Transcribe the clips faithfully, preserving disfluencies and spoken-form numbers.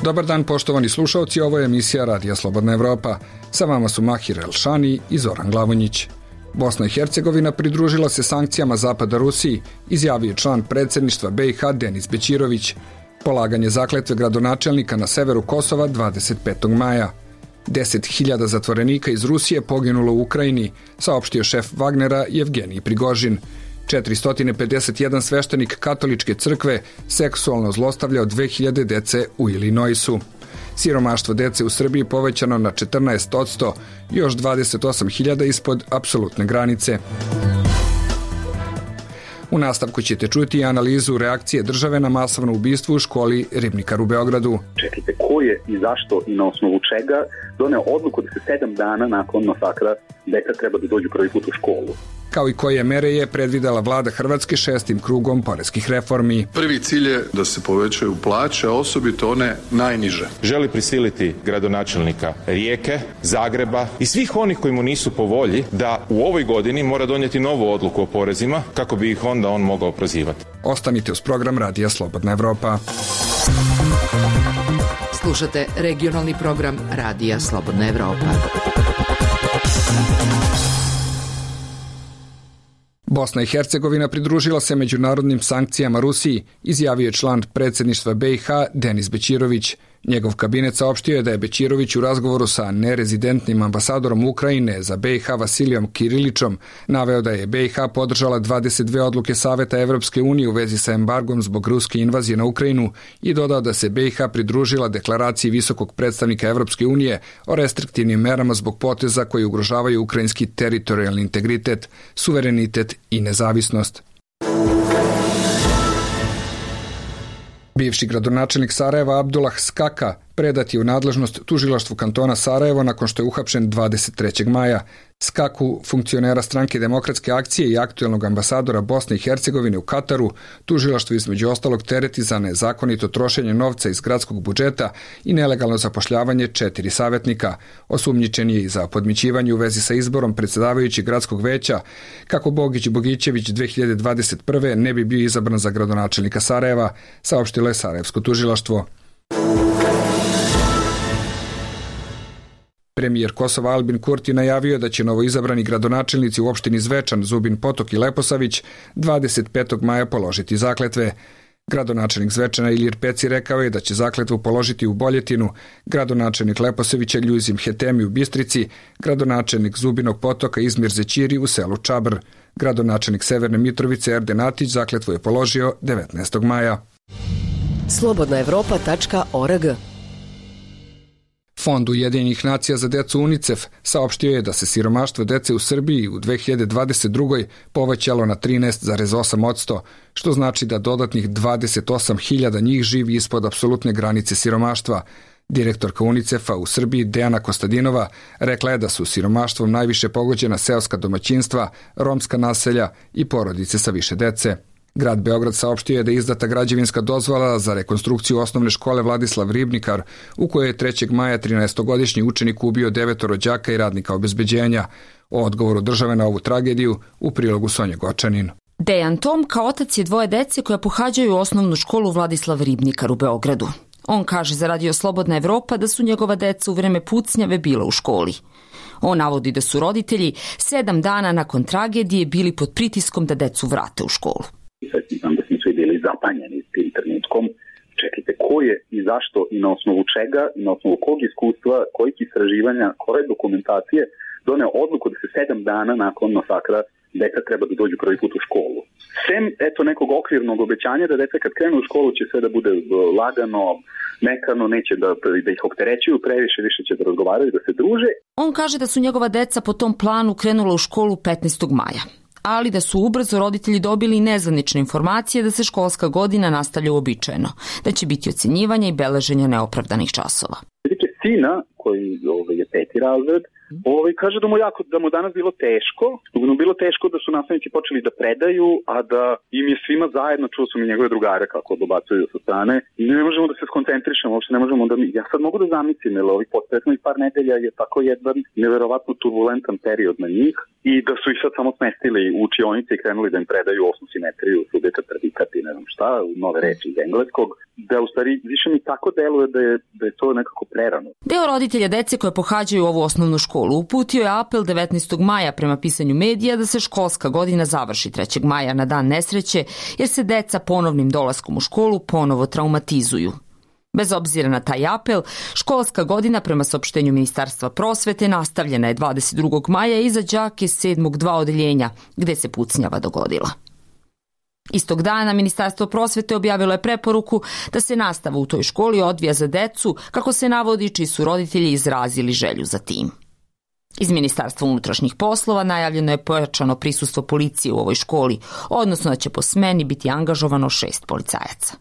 Dobar dan poštovani slušalci, ovo je emisija Radija Slobodna Evropa. Sa vama su Mahir Elšani i Zoran Glavonjić. Bosna i Hercegovina pridružila se sankcijama Zapada Rusiji, izjavio je član predsjedništva B i H Denis Bećirović. Polaganje zakletve gradonačelnika na severu Kosova dvadeset petog maja. deset hiljada zatvorenika iz Rusije poginulo u Ukrajini, saopštio šef Wagnera Jevgenij Prigožin. četiristo pedeset jedan sveštenik katoličke crkve seksualno zlostavljao dve hiljade dece u Illinoisu. Siromaštvo dece u Srbiji povećano na četrnaest posto, još dvadeset osam hiljada ispod apsolutne granice. U nastavku ćete čuti analizu reakcije države na masovno ubistvo u školi Ribnikar u Beogradu. Čekajte, ko je i zašto i na osnovu čega doneo odluku da se sedam dana nakon masakra deca treba da dođu prvi put u školu? Kao i koje mere je predvidela vlada Hrvatske šestim krugom poreskih reformi. Prvi cilj je da se povećaju plaće, a osobito one najniže. Želi prisiliti gradonačelnika Rijeke, Zagreba i svih onih koji mu nisu po volji da u ovoj godini mora donijeti novu odluku o porezima kako bi ih onda on mogao prozivati. Ostanite uz program Radija Slobodna Evropa. Slušate regionalni program Radija Slobodna Evropa. Bosna i Hercegovina pridružila se međunarodnim sankcijama Rusiji, izjavio je član predsjedništva B i H Denis Bećirović. Njegov kabinet saopštio je da je Bećirović u razgovoru sa nerezidentnim ambasadorom Ukrajine za B i H Vasilijom Kirilićom naveo da je B i H podržala dvadeset dve odluke Saveta Evropske unije u vezi sa embargom zbog ruske invazije na Ukrajinu i dodao da se B i H pridružila deklaraciji visokog predstavnika Evropske unije o restriktivnim merama zbog poteza koji ugrožavaju ukrajinski teritorijalni integritet, suverenitet i nezavisnost. Bivši gradonačelnik Sarajeva Abdullah Skaka predat je u nadležnost tužilaštvu kantona Sarajevo nakon što je uhapšen dvadeset trećeg maja. Skaku, funkcionera stranke Demokratske akcije i aktuelnog ambasadora Bosne i Hercegovine u Kataru, tužilaštvo između ostalog tereti za nezakonito trošenje novca iz gradskog budžeta i nelegalno zapošljavanje četiri savjetnika. Osumnjičen je i za podmićivanje u vezi sa izborom predsjedavajućeg gradskog veća, kako Bogić Bogićević dve hiljade dvadeset prve ne bi bio izabran za gradonačelnika Sarajeva, saopštilo je Sarajevsko tužilaštvo. Premijer Kosova Albin Kurti najavio da će novoizabrani gradonačelnici u opštini Zvečan, Zubin Potok i Leposavić dvadeset petog maja položiti zakletve. Gradonačelnik Zvečana Ilir Peci rekao je da će zakletvu položiti u Boljetinu, gradonačelnik Leposavića Ljuzim Hetemi u Bistrici, gradonačelnik Zubinog Potoka Izmir Zećiri u selu Čabr. Gradonačelnik Severne Mitrovice Erden Atić zakletvu je položio devetnaestog maja. slobodna evropa tačka org. Fond Ujedinjenih nacija za decu UNICEF saopštio je da se siromaštvo dece u Srbiji u dve hiljade dvadeset drugoj povećalo na trinaest zarez osam posto, što znači da dodatnih dvadeset osam hiljada njih živi ispod apsolutne granice siromaštva. Direktorka UNICEF-a u Srbiji Dejana Kostadinova rekla je da su siromaštvom najviše pogođena seoska domaćinstva, romska naselja i porodice sa više dece. Grad Beograd saopštio je da je izdata građevinska dozvola za rekonstrukciju osnovne škole Vladislav Ribnikar, u kojoj je trećeg maja trinaestogodišnji učenik ubio devetoro đaka i radnika obezbeđenja. O odgovoru države na ovu tragediju u prilogu Sonje Gočanin. Dejan Tom kao otac je dvoje dece koja pohađaju osnovnu školu Vladislav Ribnikar u Beogradu. On kaže za Radio Slobodna Evropa da su njegova deca u vreme pucnjave bila u školi. On navodi da su roditelji sedam dana nakon tragedije bili pod pritiskom da decu vrate u školu. Znam da smo svi bili zapanjeni s tim trenutkom. Čekajte, ko je i zašto i na osnovu čega i na osnovu kog iskustva, kojih istraživanja, koje dokumentacije doneo odluku da se sedam dana nakon masakra deca treba da dođu prvi put u školu. Sem, eto, nekog okvirnog obećanja da deca kad krenu u školu će sve da bude lagano, mekano, neće da, da ih opterećuju previše, više će da razgovaraju, da se druže. On kaže da su njegova deca po tom planu krenula u školu petnaestog maja. Ali da su ubrzo roditelji dobili nezvanične informacije da se školska godina nastavlja uobičajeno, da će biti ocenjivanja i beleženja neopravdanih časova. Vidite, sina koji ovaj, je peti razred, ovaj, kaže da mu, jako, da mu danas bilo teško, da mu bilo teško da su nastavnici počeli da predaju, a da im je svima zajedno, čuo su mi njegove drugare kako dobacuju sa strane, i ne možemo da se skoncentrišemo, uopšte ne možemo da mi, ja sad mogu da zamislim, jer ovih poslednjih par nedelja je tako jedan neverovatno turbulentan period na njih, i da su ih sad samo smestili u učionice i krenuli da im predaju osmu simetriju, subjeta, predikat i ne znam šta, nove reči iz engleskog, da u stvari više mi tako deluje da je, da je to nekako prerano. Deo roditelja dece koje pohađaju ovu osnovnu školu uputio je apel devetnaestog maja prema pisanju medija da se školska godina završi trećeg maja na dan nesreće, jer se deca ponovnim dolaskom u školu ponovo traumatizuju. Bez obzira na taj apel, školska godina prema saopštenju Ministarstva prosvete nastavljena je dvadeset drugog maja i za đake sedmog dva odeljenja, gde se pucnjava dogodila. Istog dana Ministarstvo prosvete objavilo je preporuku da se nastava u toj školi odvija za decu, kako se navodi, čiji su roditelji izrazili želju za tim. Iz Ministarstva unutrašnjih poslova najavljeno je pojačano prisustvo policije u ovoj školi, odnosno da će po smeni biti angažovano šest policajaca.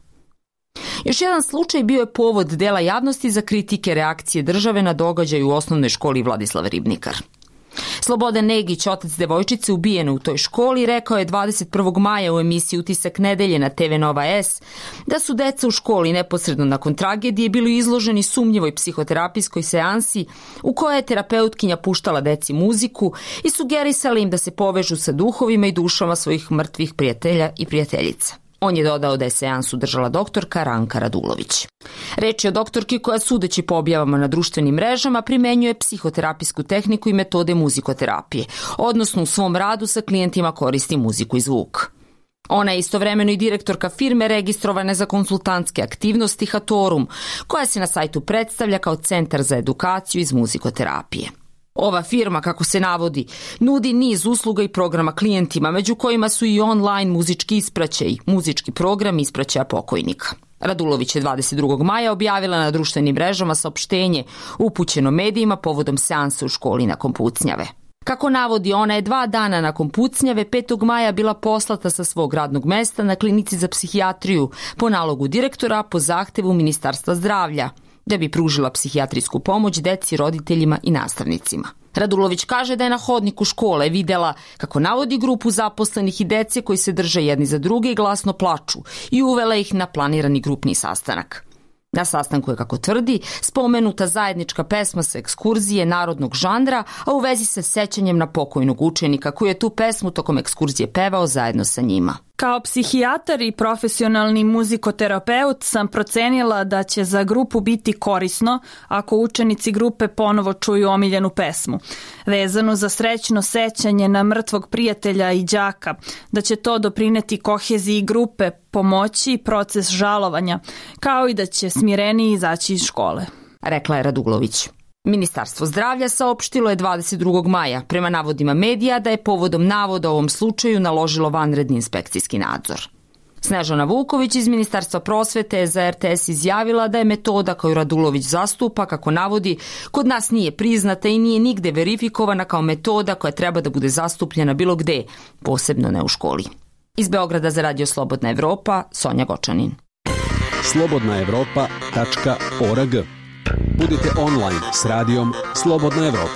Još jedan slučaj bio je povod dela javnosti za kritike reakcije države na događaj u osnovnoj školi Vladislav Ribnikar. Slobodan Negić, otac devojčice ubijene u toj školi, rekao je dvadeset prvog maja u emisiji Utisak nedelje na te ve Nova S da su deca u školi neposredno nakon tragedije bili izloženi sumnjivoj psihoterapijskoj seansi u kojoj je terapeutkinja puštala deci muziku i sugerisala im da se povežu sa duhovima i dušama svojih mrtvih prijatelja i prijateljica. On je dodao da je seansu držala doktorka Ranka Radulović. Reč je o doktorki koja, sudeći po objavama na društvenim mrežama, primenjuje psihoterapijsku tehniku i metode muzikoterapije, odnosno u svom radu sa klijentima koristi muziku i zvuk. Ona je istovremeno i direktorka firme registrovane za konsultantske aktivnosti Hatorum, koja se na sajtu predstavlja kao centar za edukaciju iz muzikoterapije. Ova firma, kako se navodi, nudi niz usluga i programa klijentima, među kojima su i online muzički ispraćaj, muzički program ispraćaja pokojnika. Radulović je dvadeset drugog maja objavila na društvenim mrežama saopštenje upućeno medijima povodom seansa u školi nakon pucnjave. Kako navodi, ona je dva dana nakon pucnjave petog maja bila poslata sa svog radnog mesta na klinici za psihijatriju po nalogu direktora po zahtevu Ministarstva zdravlja, da bi pružila psihijatrijsku pomoć deci, roditeljima i nastavnicima. Radulović kaže da je na hodniku škole videla, kako navodi, grupu zaposlenih i dece koji se drže jedni za druge i glasno plaču i uvela ih na planirani grupni sastanak. Na sastanku je, kako tvrdi, spomenuta zajednička pesma sa ekskurzije narodnog žanra, a u vezi sa sećanjem na pokojnog učenika koji je tu pesmu tokom ekskurzije pevao zajedno sa njima. Kao psihijatar i profesionalni muzikoterapeut sam procenila da će za grupu biti korisno ako učenici grupe ponovo čuju omiljenu pesmu, vezanu za srećno sećanje na mrtvog prijatelja i đaka, da će to doprineti koheziji grupe, pomoći proces žalovanja, kao i da će smireniji izaći iz škole, rekla je Radulović. Ministarstvo zdravlja saopštilo je dvadeset drugog maja, prema navodima medija, da je povodom navoda o ovom slučaju naložilo vanredni inspekcijski nadzor. Snežana Vuković iz Ministarstva prosvete je za er te es izjavila da je metoda koju Radulović zastupa, kako navodi, kod nas nije priznata i nije nigde verifikovana kao metoda koja treba da bude zastupljena bilo gde, posebno ne u školi. Iz Beograda za Radio Slobodna Evropa, Sonja Gočanin. slobodna evropa tačka org. Budite online s radijom Slobodna Evropa.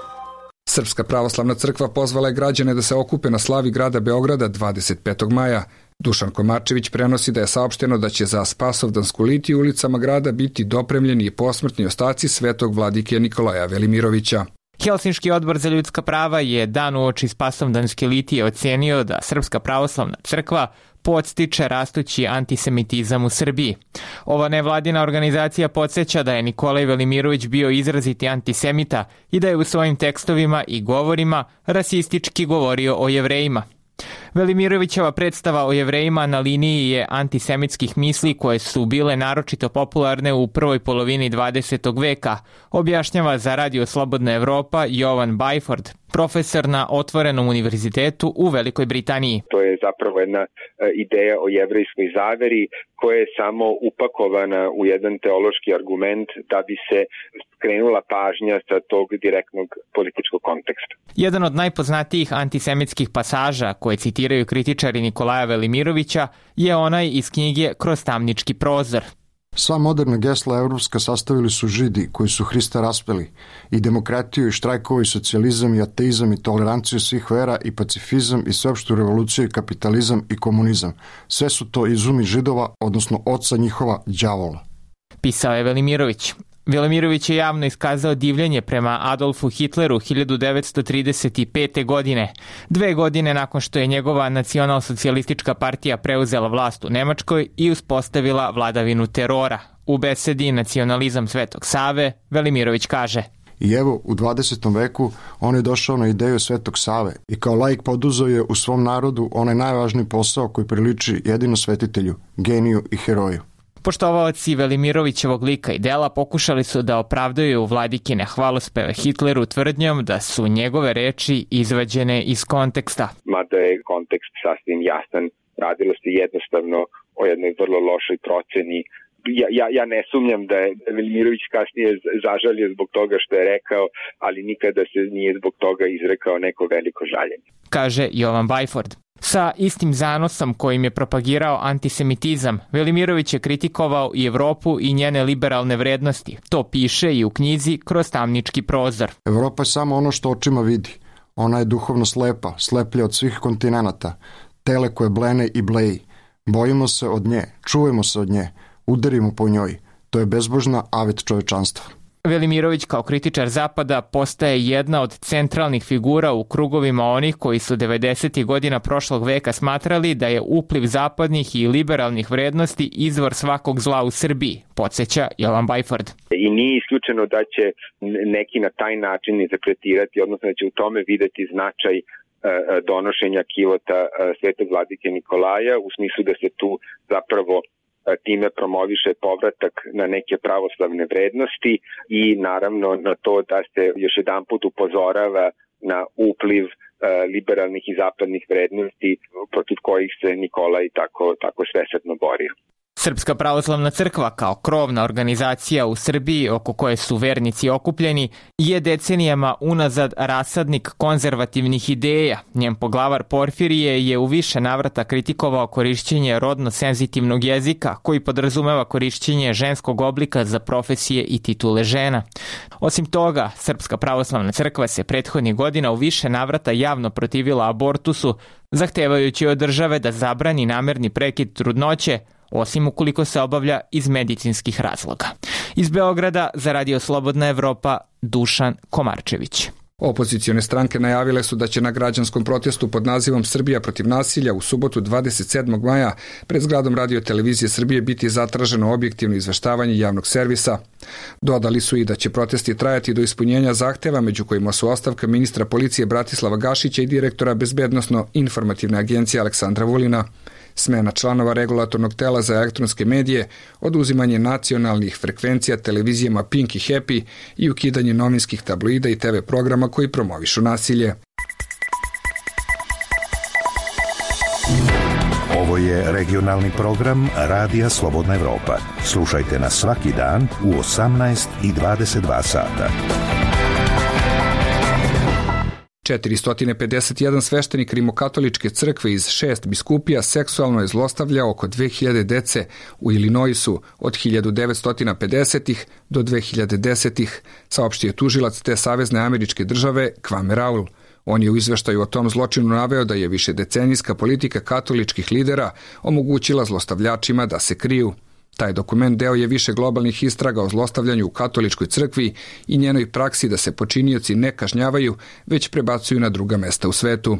Srpska pravoslavna crkva pozvala je građane da se okupe na slavi grada Beograda dvadeset petog maja. Dušan Komarčević prenosi da je saopšteno da će za Spasovdansku litiju ulicama grada biti dopremljeni i posmrtni ostaci svetog vladike Nikolaja Velimirovića. Helsinški odbor za ljudska prava je dan uoči Spasovdanske litije ocenio da Srpska pravoslavna crkva podstiče rastući antisemitizam u Srbiji. Ova nevladina organizacija podsjeća da je Nikolaj Velimirović bio izraziti antisemita i da je u svojim tekstovima i govorima rasistički govorio o Jevrejima. Velimirovićeva predstava o Jevrejima na liniji je antisemitskih misli koje su bile naročito popularne u prvoj polovini dvadesetog veka, objašnjava za Radio Slobodna Evropa Jovan Bajford, profesor na Otvorenom univerzitetu u Velikoj Britaniji. To je zapravo jedna ideja o jevrejskoj zaveri koja je samo upakovana u jedan teološki argument da bi se skrenula pažnja sa tog direktnog političkog konteksta. Jedan od najpoznatijih antisemitskih pasaža koje citiraju kritičari Nikolaja Velimirovića je onaj iz knjige Kroz tamnički prozor. Sva moderna gesla evropska sastavili su Židi koji su Hrista raspeli, i demokratiju i štrajkovo i socijalizam i ateizam i toleranciju svih vera i pacifizam i sveopštu revoluciju i kapitalizam i komunizam. Sve su to izumi Židova, odnosno oca njihova, đavola. Pisao je Velimirović. Velimirović je javno iskazao divljenje prema Adolfu Hitleru hiljadu devetsto trideset pete. godine, dve godine nakon što je njegova nacionalsocijalistička partija preuzela vlast u Nemačkoj i uspostavila vladavinu terora. U besedi Nacionalizam Svetog Save, Velimirović kaže: I evo, u dvadesetom veku on je došao na ideju Svetog Save i kao laik poduzeo je u svom narodu onaj najvažniji posao koji priliči jedino svetitelju, geniju i heroju. Poštovaoci Velimirovićevog lika i dela pokušali su da opravdaju vladikine hvalospeve Hitleru tvrdnjom da su njegove reči izvađene iz konteksta. Mada je kontekst sasvim jasan, radilo se jednostavno o jednoj vrlo lošoj proceni. Ja, ja, ja ne sumnjam da je Velimirović kasnije zažalio zbog toga što je rekao, ali nikada se nije zbog toga izrekao neko veliko žaljenje. Kaže Jovan Bajford. Sa istim zanosom kojim je propagirao antisemitizam, Velimirović je kritikovao i Evropu i njene liberalne vrednosti. To piše i u knjizi Kroz tamnički prozor. Evropa je samo ono što očima vidi. Ona je duhovno slepa, sleplja od svih kontinenata, tele koje blene i bleji. Bojimo se od nje, čujemo se od nje, udarimo po njoj. To je bezbožna avet čovečanstva. Velimirović kao kritičar Zapada postaje jedna od centralnih figura u krugovima onih koji su devedesetih godina prošlog veka smatrali da je upliv zapadnih i liberalnih vrednosti izvor svakog zla u Srbiji, podsjeća Jovan Bajford. I nije isključeno da će neki na taj način interpretirati, odnosno da će u tome videti značaj donošenja kivota Svetog vladike Nikolaja, u smislu da se tu zapravo time promoviše povratak na neke pravoslavne vrednosti i naravno na to da se još jedan put upozorava na upliv liberalnih i zapadnih vrednosti protiv kojih se Nikolaj tako, tako svesrdno borio. Srpska pravoslavna crkva kao krovna organizacija u Srbiji oko koje su vernici okupljeni je decenijama unazad rasadnik konzervativnih ideja. Njen poglavar Porfirije je u više navrata kritikovao korišćenje rodno senzitivnog jezika koji podrazumeva korišćenje ženskog oblika za profesije i titule žena. Osim toga, Srpska pravoslavna crkva se prethodnih godina u više navrata javno protivila abortusu, zahtevajući od države da zabrani namerni prekid trudnoće, osim ukoliko se obavlja iz medicinskih razloga. Iz Beograda za Radio Slobodna Evropa, Dušan Komarčević. Opozicione stranke najavile su da će na građanskom protestu pod nazivom Srbija protiv nasilja u subotu dvadeset sedmog maja pred zgradom Radio Televizije Srbije biti zatraženo objektivno izveštavanje javnog servisa. Dodali su i da će protesti trajati do ispunjenja zahteva, među kojima su ostavka ministra policije Bratislava Gašića i direktora Bezbednosno-informativne agencije Aleksandra Vulina, smena članova regulatornog tela za elektronske medije, oduzimanje nacionalnih frekvencija televizijama Pink i Happy i ukidanje novinskih tabloida i te ve programa koji promovišu nasilje. Ovo je regionalni program Radija Slobodna Evropa. Slušajte nas svaki dan u osamnaest i dvadeset dva sata. četiristo pedeset jedan sveštenik Rimokatoličke crkve iz šest biskupija seksualno je zlostavljao oko dve hiljade dece u Illinoisu od hiljadu devetsto pedesetih do dve hiljade desetih, saopštio tužilac te savezne američke države Kwame Raul. On je u izveštaju o tom zločinu naveo da je višedecenijska politika katoličkih lidera omogućila zlostavljačima da se kriju. Taj dokument deo je više globalnih istraga o zlostavljanju u katoličkoj crkvi i njenoj praksi da se počinioci ne kažnjavaju, već prebacuju na druga mesta u svetu.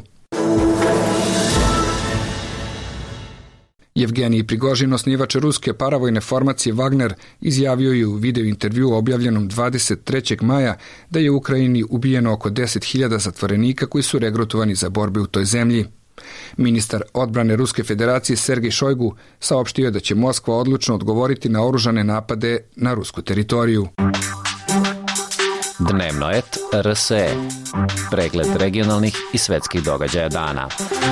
Jevgenij Prigožin, osnivač ruske paravojne formacije Wagner, izjavio je u video intervju objavljenom dvadeset trećeg maja da je u Ukrajini ubijeno oko deset hiljada zatvorenika koji su regrutovani za borbe u toj zemlji. Ministar odbrane Ruske federacije Sergej Šojgu saopštio je da će Moskva odlučno odgovoriti na oružane napade na rusku teritoriju. Dnevno et R S E. Pregled regionalnih i svetskih događaja dana.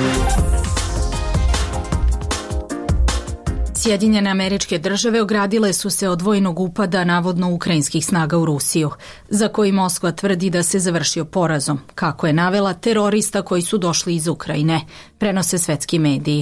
Sjedinjene Američke Države ogradile su se od vojnog upada navodno ukrajinskih snaga u Rusiju, za koji Moskva tvrdi da se završio porazom, kako je navela terorista koji su došli iz Ukrajine, prenose svetski mediji.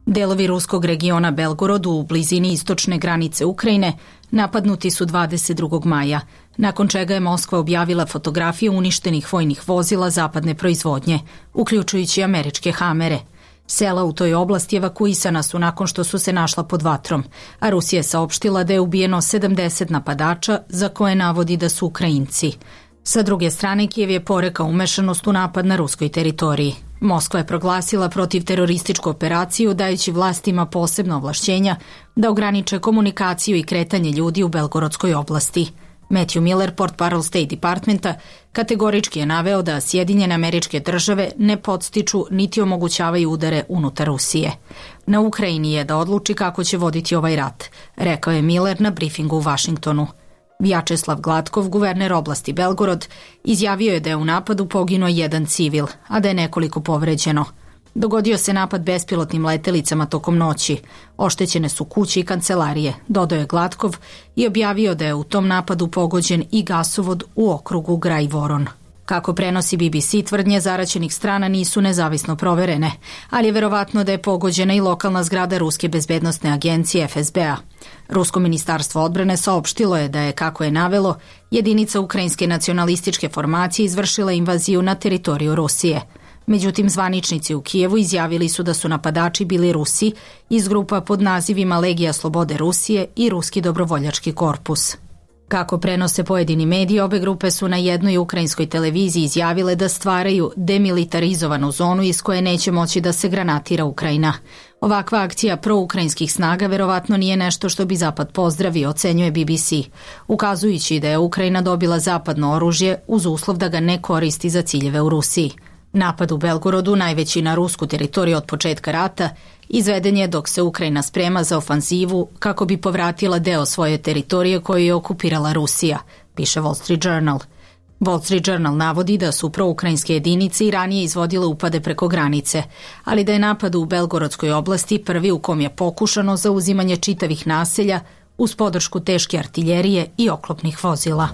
Delovi ruskog regiona Belgorod u blizini istočne granice Ukrajine napadnuti su dvadeset drugog maja, nakon čega je Moskva objavila fotografije uništenih vojnih vozila zapadne proizvodnje, uključujući američke Hamere. Sela u toj oblasti evakuisana su nakon što su se našla pod vatrom, a Rusija je saopštila da je ubijeno sedamdeset napadača za koje navodi da su Ukrajinci. Sa druge strane, Kijev je porekao umešanost u napad na ruskoj teritoriji. Moskva je proglasila protivterorističku operaciju dajući vlastima posebna ovlašćenja da ograniče komunikaciju i kretanje ljudi u Belgorodskoj oblasti. Matthew Miller, portparol State Departmenta, kategorički je naveo da Sjedinjene Američke Države ne podstiču niti omogućavaju udare unutar Rusije. Na Ukrajini je da odluči kako će voditi ovaj rat, rekao je Miller na brifingu u Vašingtonu. Vjačeslav Gladkov, guverner oblasti Belgorod, izjavio je da je u napadu poginuo jedan civil, a da je nekoliko povređeno. Dogodio se napad bespilotnim letelicama tokom noći. Oštećene su kuće i kancelarije, dodao je Gladkov i objavio da je u tom napadu pogođen i gasovod u okrugu Graj-Voron. Kako prenosi B B C, tvrdnje zaraćenih strana nisu nezavisno proverene, ali je verovatno da je pogođena i lokalna zgrada Ruske bezbednostne agencije F S B-a. Rusko ministarstvo odbrane saopštilo je da je, kako je navelo, jedinica ukrajinske nacionalističke formacije izvršila invaziju na teritoriju Rusije. Međutim, zvaničnici u Kijevu izjavili su da su napadači bili Rusi iz grupa pod nazivima Legija slobode Rusije i Ruski dobrovoljački korpus. Kako prenose pojedini mediji, obe grupe su na jednoj ukrajinskoj televiziji izjavile da stvaraju demilitarizovanu zonu iz koje neće moći da se granatira Ukrajina. Ovakva akcija proukrajinskih snaga verovatno nije nešto što bi Zapad pozdravio, ocenjuje B B C, ukazujući da je Ukrajina dobila zapadno oružje uz uslov da ga ne koristi za ciljeve u Rusiji. Napad u Belgorodu, najveći na rusku teritoriju od početka rata, izveden je dok se Ukrajina sprema za ofanzivu kako bi povratila deo svoje teritorije koju je okupirala Rusija, piše Wall Street Journal. Wall Street Journal navodi da su proukrajinske jedinice i ranije izvodile upade preko granice, ali da je napad u Belgorodskoj oblasti prvi u kom je pokušano zauzimanje čitavih naselja uz podršku teške artiljerije i oklopnih vozila.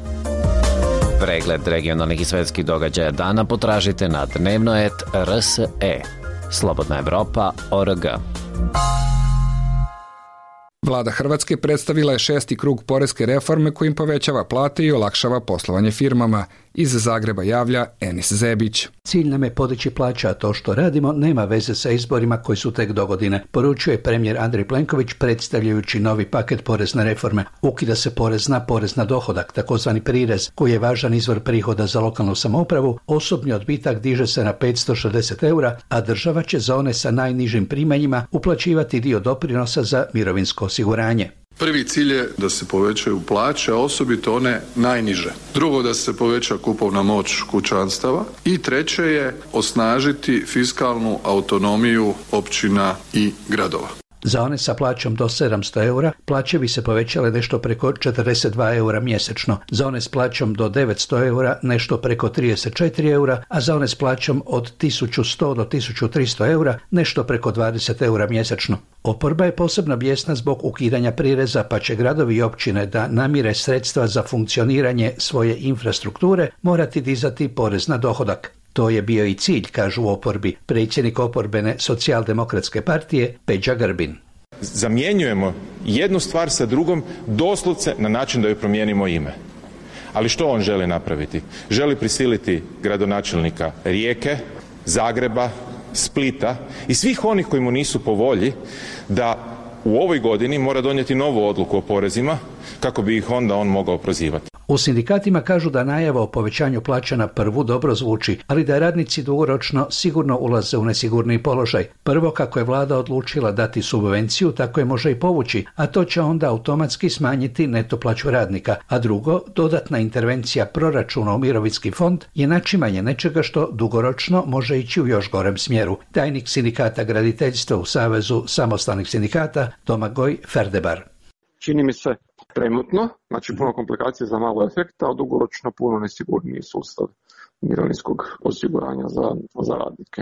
Pregled regionalnih i svetskih događaja dana potražite na dnevno et R S E. Slobodna Evropa точка о р г. Vlada Hrvatske predstavila je šesti krug poreske reforme kojim povećava plate i olakšava poslovanje firmama. Iz Zagreba javlja Enis Zebić. Cilj nam je podići plaća, a to što radimo nema veze sa izborima koji su tek dogodine, poručuje premijer Andrej Plenković predstavljajući novi paket porezne reforme. Ukida se porez na porez na dohodak, takozvani prirez, koji je važan izvor prihoda za lokalnu samoupravu. Osobni odbitak diže se na petsto šezdeset eura, a država će za one sa najnižim primanjima uplaćivati dio doprinosa za mirovinsko osiguranje. Prvi cilj je da se povećaju plaće, a osobito one najniže. Drugo, da se poveća kupovna moć kućanstava. I treće je osnažiti fiskalnu autonomiju općina i gradova. Za one sa plaćom do sedamsto eura plaće bi se povećale nešto preko četrdeset dva eura mjesečno, za one s plaćom do devetsto eura nešto preko trideset četiri eura, a za one s plaćom od tisuću sto do tisuću tristo eura nešto preko dvadeset eura mjesečno. Oporba je posebno bijesna zbog ukidanja prireza, pa će gradovi i općine da namire sredstva za funkcioniranje svoje infrastrukture morati dizati porez na dohodak. To je bio i cilj, kažu u oporbi, predsjednik oporbene socijaldemokratske partije Peđa Grbin. Zamjenjujemo jednu stvar sa drugom doslovce na način da joj promijenimo ime. Ali što on želi napraviti? Želi prisiliti gradonačelnika Rijeke, Zagreba, Splita i svih onih koji mu nisu po volji da u ovoj godini mora donijeti novu odluku o porezima kako bi ih onda on mogao prozivati. U sindikatima kažu da najava o povećanju plaća na prvu dobro zvuči, ali da radnici dugoročno sigurno ulaze u nesigurniji položaj. Prvo, kako je vlada odlučila dati subvenciju, tako je može i povući, a to će onda automatski smanjiti neto plaću radnika. A drugo, dodatna intervencija proračuna u mirovinski fond je načimanje nečega što dugoročno može ići u još gorem smjeru. Tajnik sindikata graditeljstva u Savezu samostalnih sindikata Domagoj Ferdebar. Čini mi se trenutno, znači puno komplikacije za malo efekta, a dugoročno puno nesigurniji sustav mirovinskog osiguranja za, za radnike.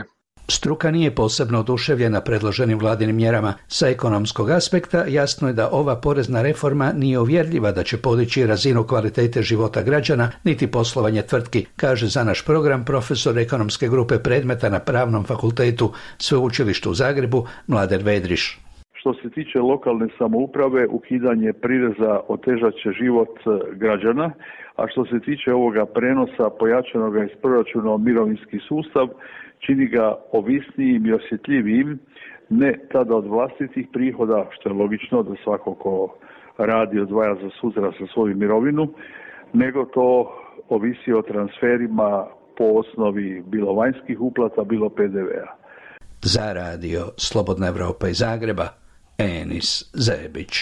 Struka nije posebno oduševljena predloženim vladinim mjerama. Sa ekonomskog aspekta jasno je da ova porezna reforma nije uvjerljiva da će podići razinu kvalitete života građana niti poslovanje tvrtki, kaže za naš program profesor ekonomske grupe predmeta na Pravnom fakultetu Sveučilišta u Zagrebu Mladen Vedriš. Što se tiče lokalne samouprave, ukidanje prireza otežat će život građana, a što se tiče ovoga prenosa pojačanog iz proračuna u mirovinski sustav, čini ga ovisnijim i osjetljivijim, ne tada od vlastitih prihoda, što je logično da svako ko radi odvaja za sutra za svoju mirovinu, nego to ovisi o transferima po osnovi bilo vanjskih uplata, bilo P D V-a. Za radio Slobodna Evropa iz Zagreba, Enis Zebić.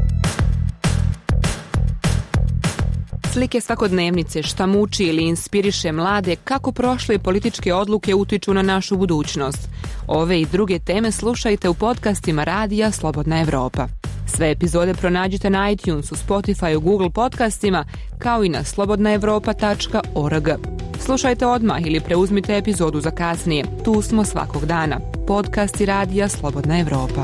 Slike svakodnevnice, šta muči ili inspiriše mlade, kako prošle političke odluke utiču na našu budućnost. Ove i druge teme slušajte u podcastima Radija Slobodna Evropa. Sve epizode pronađite na iTunesu, Spotifyu, Google podcastima, kao i na slobodna evropa tačka org. Slušajte odmah ili preuzmite epizodu za kasnije. Tu smo svakog dana. Podcasti Radija Slobodna Evropa.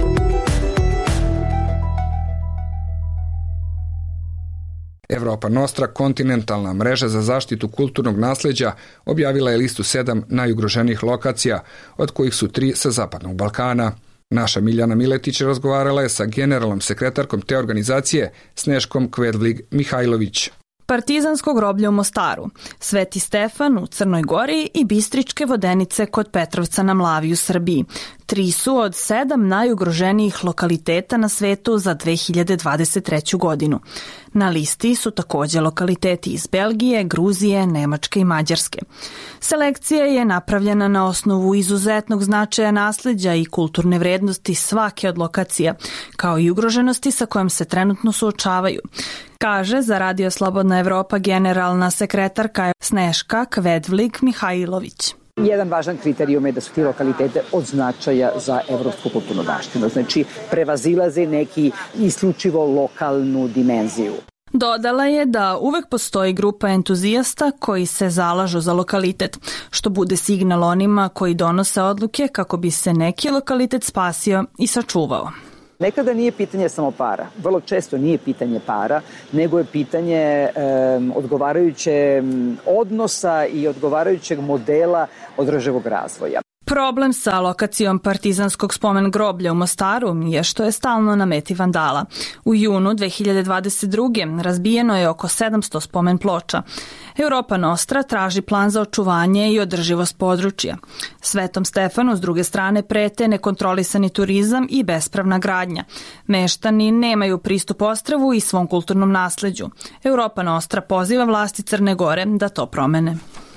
Evropa Nostra, kontinentalna mreža za zaštitu kulturnog nasleđa, objavila je listu sedam najugroženijih lokacija, od kojih su tri sa Zapadnog Balkana. Naša Miljana Miletić razgovarala je sa generalnom sekretarkom te organizacije Sneškom Kvedvlig Mihajlović. Partizansko groblje u Mostaru, Sveti Stefan u Crnoj Gori i Bistričke vodenice kod Petrovca na Mlavi u Srbiji. Tri su od sedam najugroženijih lokaliteta na svetu za dve hiljade dvadeset treću godinu. Na listi su također lokaliteti iz Belgije, Gruzije, Nemačke i Mađarske. Selekcija je napravljena na osnovu izuzetnog značaja nasleđa i kulturne vrednosti svake od lokacija, kao i ugroženosti sa kojom se trenutno suočavaju, kaže za Radio Slobodna Evropa generalna sekretarka Sneška Kvedvlig Mihajlović. Jedan važan kriterijum je da su ti lokalitete od značaja za evropsku kulturnu baštinu, znači prevazilaze neki isključivo lokalnu dimenziju. Dodala je da uvek postoji grupa entuzijasta koji se zalažu za lokalitet, što bude signal onima koji donose odluke kako bi se neki lokalitet spasio i sačuvao. Nekada nije pitanje samo para, vrlo često nije pitanje para, nego je pitanje e, odgovarajuće odnosa i odgovarajućeg modela održivog razvoja. Problem sa lokacijom Partizanskog spomen groblja u Mostaru je što je stalno na meti vandala. U junu dve hiljade dvadeset druge razbijeno je oko sedamsto spomen ploča. Europa Nostra traži plan za očuvanje i održivost područja. Svetom Stefanu s druge strane prete nekontrolisani turizam i bespravna gradnja. Meštani nemaju pristup ostrvu i svom kulturnom nasleđu. Europa Nostra poziva vlasti Crne Gore da to promene.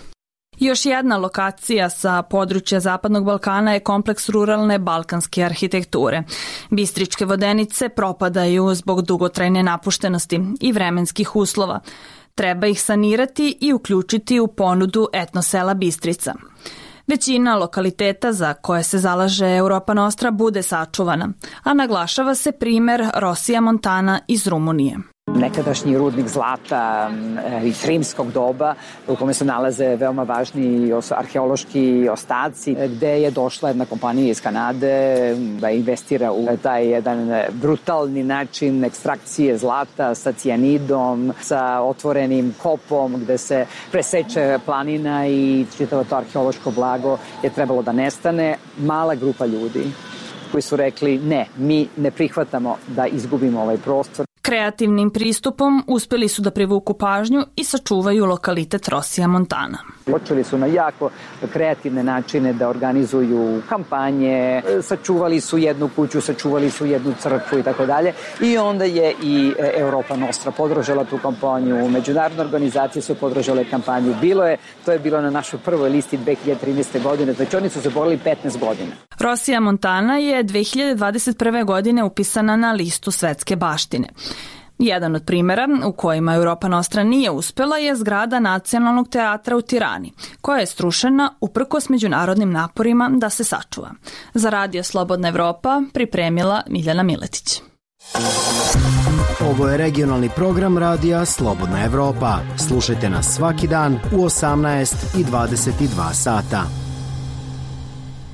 Još jedna lokacija sa područja Zapadnog Balkana je kompleks ruralne balkanske arhitekture. Bistričke vodenice propadaju zbog dugotrajne napuštenosti i vremenskih uslova. Treba ih sanirati i uključiti u ponudu etnosela Bistrica. Većina lokaliteta za koje se zalaže Europa Nostra bude sačuvana, a naglašava se primer Rosija Montana iz Rumunije. Nekadašnji rudnik zlata iz rimskog doba u kome se nalaze veoma važni arheološki ostaci, gde je došla jedna kompanija iz Kanade da investira u taj jedan brutalni način ekstrakcije zlata sa cijanidom, sa otvorenim kopom gde se preseče planina i čitavo to arheološko blago je trebalo da nestane. Mala grupa ljudi koji su rekli ne, mi ne prihvatamo da izgubimo ovaj prostor. Kreativnim pristupom uspeli su da privuku pažnju i sačuvaju lokalitet Rosija Montana. Počeli su na jako kreativne načine da organizuju kampanje, sačuvali su jednu kuću, sačuvali su jednu crkvu i tako dalje. I onda je i Europa Nostra podržala tu kampanju, međunarodne organizacije su podržale kampanju. Bilo je, to je bilo na našoj prvoj listi dve hiljade trinaeste. godine, znači oni su se borili petnaest godina. Rosija Montana je dve hiljade dvadeset prve. godine upisana na listu svetske baštine. Jedan od primjera u kojima Europa Nostra nije uspela je zgrada Nacionalnog teatra u Tirani, koja je strušena uprkos međunarodnim naporima da se sačuva. Za Radio Slobodna Evropa pripremila Miljana Miletić. Ovo je regionalni program Radija Slobodna Evropa. Slušajte nas svaki dan u osamnaest i dvadeset dva sata.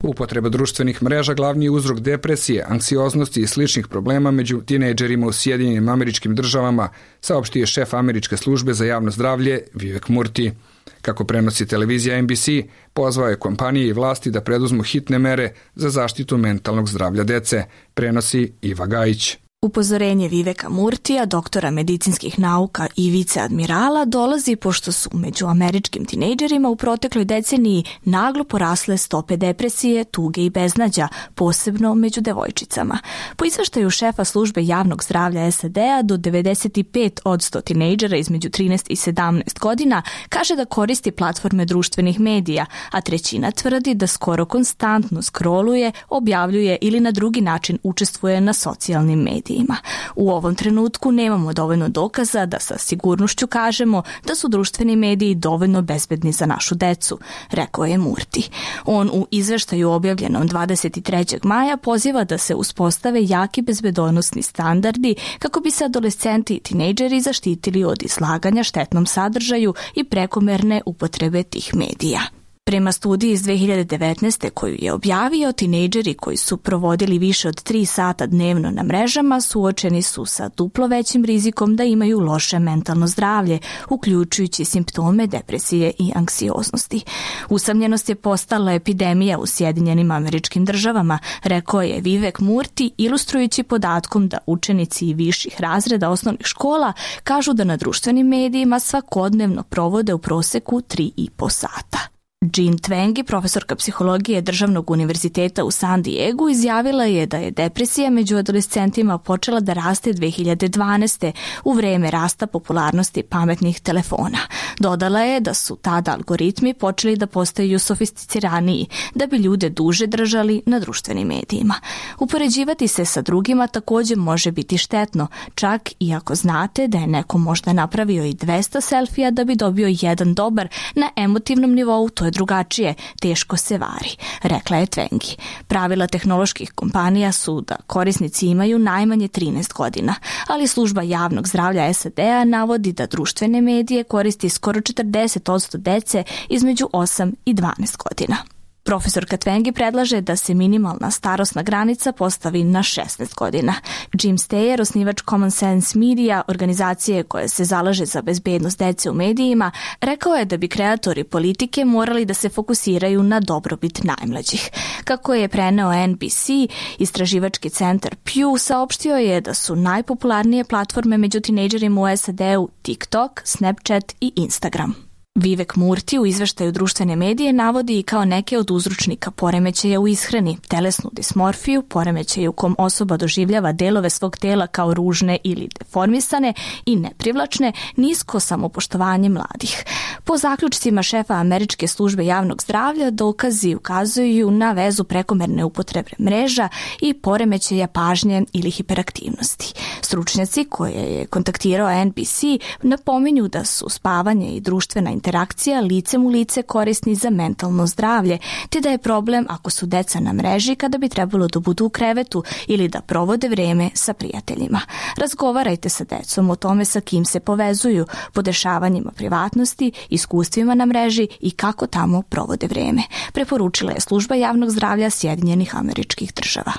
Upotreba društvenih mreža glavni je uzrok depresije, anksioznosti i sličnih problema među tinejdžerima u Sjedinjenim Američkim Državama, saopštio je šef Američke službe za javno zdravlje Vivek Murthy. Kako prenosi televizija N B C, pozvao je kompanije i vlasti da preduzmu hitne mere za zaštitu mentalnog zdravlja dece, prenosi Iva Gajić. Upozorenje Viveka Murtija, doktora medicinskih nauka i viceadmirala, dolazi pošto su među američkim tinejdžerima u protekloj deceniji naglo porasle stope depresije, tuge i beznađa, posebno među devojčicama. Po izveštaju šefa službe javnog zdravlja S A D-a, do devedeset pet posto tinejdžera između trinaest i sedamnaest godina kaže da koristi platforme društvenih medija, a trećina tvrdi da skoro konstantno scrolluje, objavljuje ili na drugi način učestvuje na socijalnim medijima. U ovom trenutku nemamo dovoljno dokaza da sa sigurnošću kažemo da su društveni mediji dovoljno bezbedni za našu decu, rekao je Murthy. On u izveštaju objavljenom dvadeset trećeg maja poziva da se uspostave jaki bezbedonosni standardi kako bi se adolescenti i tinejdžeri zaštitili od izlaganja štetnom sadržaju i prekomerne upotrebe tih medija. Prema studiji iz dve hiljade devetnaeste koju je objavio, tinejdžeri koji su provodili više od tri sata dnevno na mrežama suočeni su sa duplo većim rizikom da imaju loše mentalno zdravlje, uključujući simptome depresije i anksioznosti. Usamljenost je postala epidemija u Sjedinjenim Američkim Državama, rekao je Vivek Murthy, ilustrujući podatkom da učenici i viših razreda osnovnih škola kažu da na društvenim medijima svakodnevno provode u proseku tri i po sata. Jean Twenge, profesorka psihologije Državnog univerziteta u San Diegu, izjavila je da je depresija među adolescentima počela da raste dve hiljade dvanaeste. u vreme rasta popularnosti pametnih telefona. Dodala je da su tada algoritmi počeli da postaju sofisticiraniji, da bi ljude duže držali na društvenim medijima. Upoređivati se sa drugima također može biti štetno, čak i ako znate da je neko možda napravio i dvesta selfija da bi dobio jedan dobar, na emotivnom nivou to je drugačije, teško se vari, rekla je Twenge. Pravila tehnoloških kompanija su da korisnici imaju najmanje trinaest godina, ali služba javnog zdravlja S A D-a navodi da društvene medije koristi skoro četrdeset posto dece između osam i dvanaest godina. Profesorka Twenge predlaže da se minimalna starosna granica postavi na šesnaest godina. Jim Steyer, osnivač Common Sense Media, organizacije koja se zalaže za bezbednost dece u medijima, rekao je da bi kreatori politike morali da se fokusiraju na dobrobit najmlađih. Kako je preneo N B C, istraživački centar Pew saopštio je da su najpopularnije platforme među tinejdžerima u S A D-u TikTok, Snapchat i Instagram. Vivek Murthy u izveštaju društvene medije navodi i kao neke od uzročnika poremećaja u ishrani, telesnu dismorfiju, poremećaj u kom osoba doživljava delove svog tela kao ružne ili deformisane i neprivlačne, nisko samopoštovanje mladih. Po zaključcima šefa Američke službe javnog zdravlja, dokazi ukazuju na vezu prekomerne upotrebe mreža i poremećaja pažnje ili hiperaktivnosti. Stručnjaci koje je kontaktirao N B C napominju da su spavanje i društvena interakcija licem u lice korisni za mentalno zdravlje, te da je problem ako su deca na mreži kada bi trebalo da budu u krevetu ili da provode vreme sa prijateljima. Razgovarajte sa decom o tome sa kim se povezuju, podešavanjima privatnosti, iskustvima na mreži i kako tamo provode vreme, preporučila je služba javnog zdravlja Sjedinjenih Američkih Država.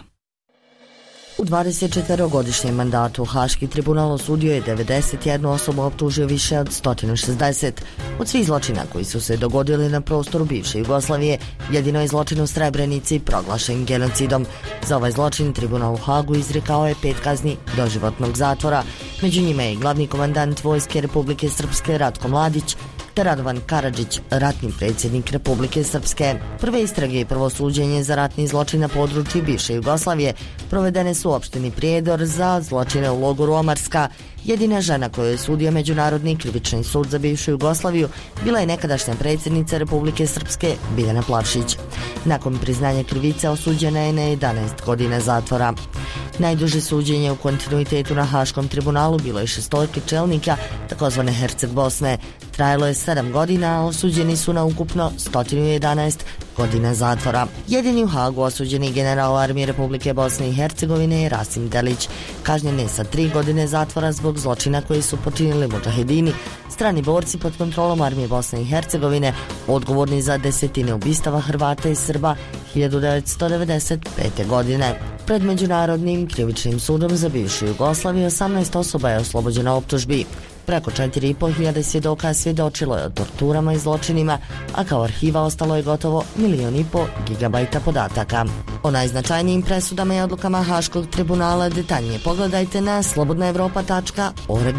U dvadesetčetvorogodišnjem mandatu Haški tribunal osudio je devedeset jednu osobu, optužio više od sto šezdeset. Od svih zločina koji su se dogodili na prostoru bivše Jugoslavije, jedino je zločin u Srebrenici proglašen genocidom. Za ovaj zločin tribunal u Hagu izrekao je pet kazni doživotnog zatvora. Među njima je i glavni komandant Vojske Republike Srpske Ratko Mladić, te Radovan Karadžić, ratni predsjednik Republike Srpske. Prve istrage i prvo suđenje za ratni zločin na području bivše Jugoslavije provedene su u opštini Prijedor za zločine u logoru Omarska. Jedina žena koju je sudio Međunarodni krivični sud za bivšu Jugoslaviju bila je nekadašnja predsjednica Republike Srpske Biljana Plavšić. Nakon priznanja krivice osuđena je na jedanaest godina zatvora. Najduže suđenje u kontinuitetu na Haškom tribunalu bilo je šestorki čelnika takozvane Herceg Bosne. trajalo je sedam godina, a osuđeni su na ukupno sto jedanaest godina zatvora. Jedini u Hagu osuđeni general armije Republike Bosne i Hercegovine je Rasim Delić, kažnjen je sa tri godine zatvora zbog zločina koji su počinili mudžahedini, strani borci pod kontrolom armije Bosne i Hercegovine, odgovorni za desetine ubistava Hrvata i Srba hiljadu devetsto devedeset pete. godine. Pred Međunarodnim krivičnim sudom za bivšu Jugoslaviju osamnaest osoba je oslobođeno optužbi. Preko četiri i po hiljade svjedoka svjedočilo je o torturama i zločinima, a kao arhiva ostalo je gotovo milion i po gigabajta podataka. O najznačajnijim presudama i odlukama Haškog tribunala detaljnije pogledajte na slobodna evropa tačka org.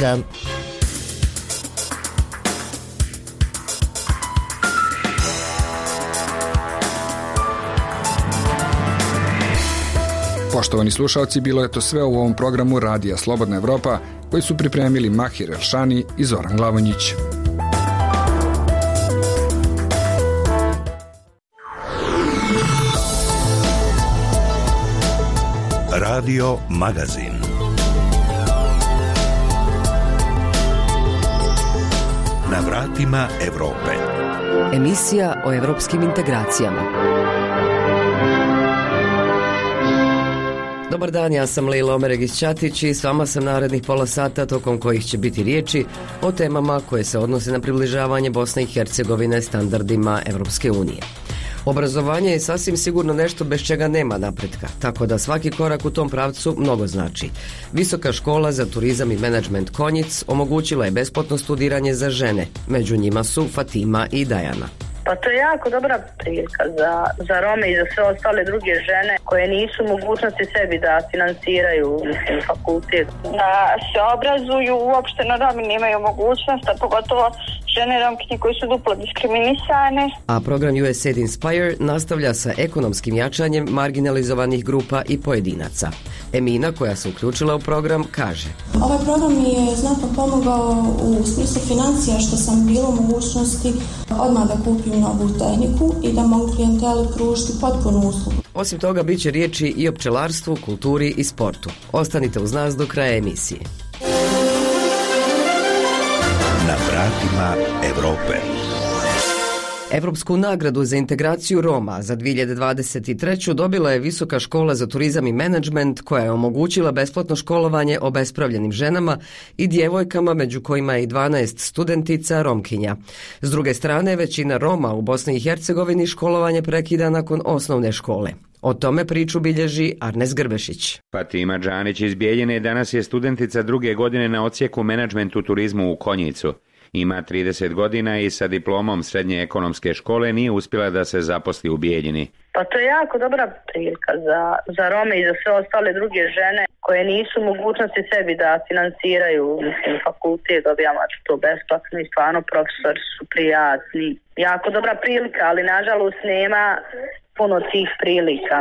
Poštovani slušalci, bilo je to sve u ovom programu Radija Slobodna Evropa koji su pripremili Mahir Elšani i Zoran Glavonjić. Radio Magazin. Na vratima Evrope. Emisija o evropskim integracijama. Dobar dan, ja sam Lejla Omeregić-Ćatić i s vama sam narednih pola sata tokom kojih će biti riječi o temama koje se odnose na približavanje Bosne i Hercegovine standardima Evropske unije. Obrazovanje je sasvim sigurno nešto bez čega nema napretka, tako da svaki korak u tom pravcu mnogo znači. Visoka škola za turizam i menadžment Konjic omogućila je besplatno studiranje za žene, među njima su Fatima i Dajana. Pa to je jako dobra prilika za, za Rome i za sve ostale druge žene koje nisu mogućnosti sebi da finansiraju mislim, fakultet. Da se obrazuju, uopšteno Romi nemaju mogućnost, a pogotovo žene Romkinje koji su duplo diskriminisane. A program U S A I D Inspire nastavlja sa ekonomskim jačanjem marginalizovanih grupa i pojedinaca. Emina, koja se uključila u program, kaže: Ovaj program mi je znatno pomogao u smislu financija, što sam bila u mogućnosti odmah da kupim novu tehniku i da mogu klijenteli pružiti potpunu uslugu. Osim toga, bit će riječi i o pčelarstvu, kulturi i sportu. Ostanite uz nas do kraja emisije. Na vratima Evrope. Evropsku nagradu za integraciju Roma za dvije hiljade dvadeset treću. dobila je Visoka škola za turizam i menadžment, koja je omogućila besplatno školovanje obespravljenim ženama i djevojkama, među kojima je i dvanaest studentica Romkinja. S druge strane, većina Roma u Bosni i Hercegovini školovanje prekida nakon osnovne škole. O tome priču bilježi Arnes Grbešić. Fatima Džanić iz Bijeljine danas je studentica druge godine na odsjeku menadžment u turizmu u Konjicu. Ima trideset godina i sa diplomom srednje ekonomske škole nije uspjela da se zaposli u Bijeljini. Pa to je jako dobra prilika za, za Rome i za sve ostale druge žene koje nisu mogućnosti sebi da finansiraju mislim, fakultet, dobijamo to besplatno i stvarno profesori su prijatni. Jako dobra prilika, ali nažalost nema puno tih prilika.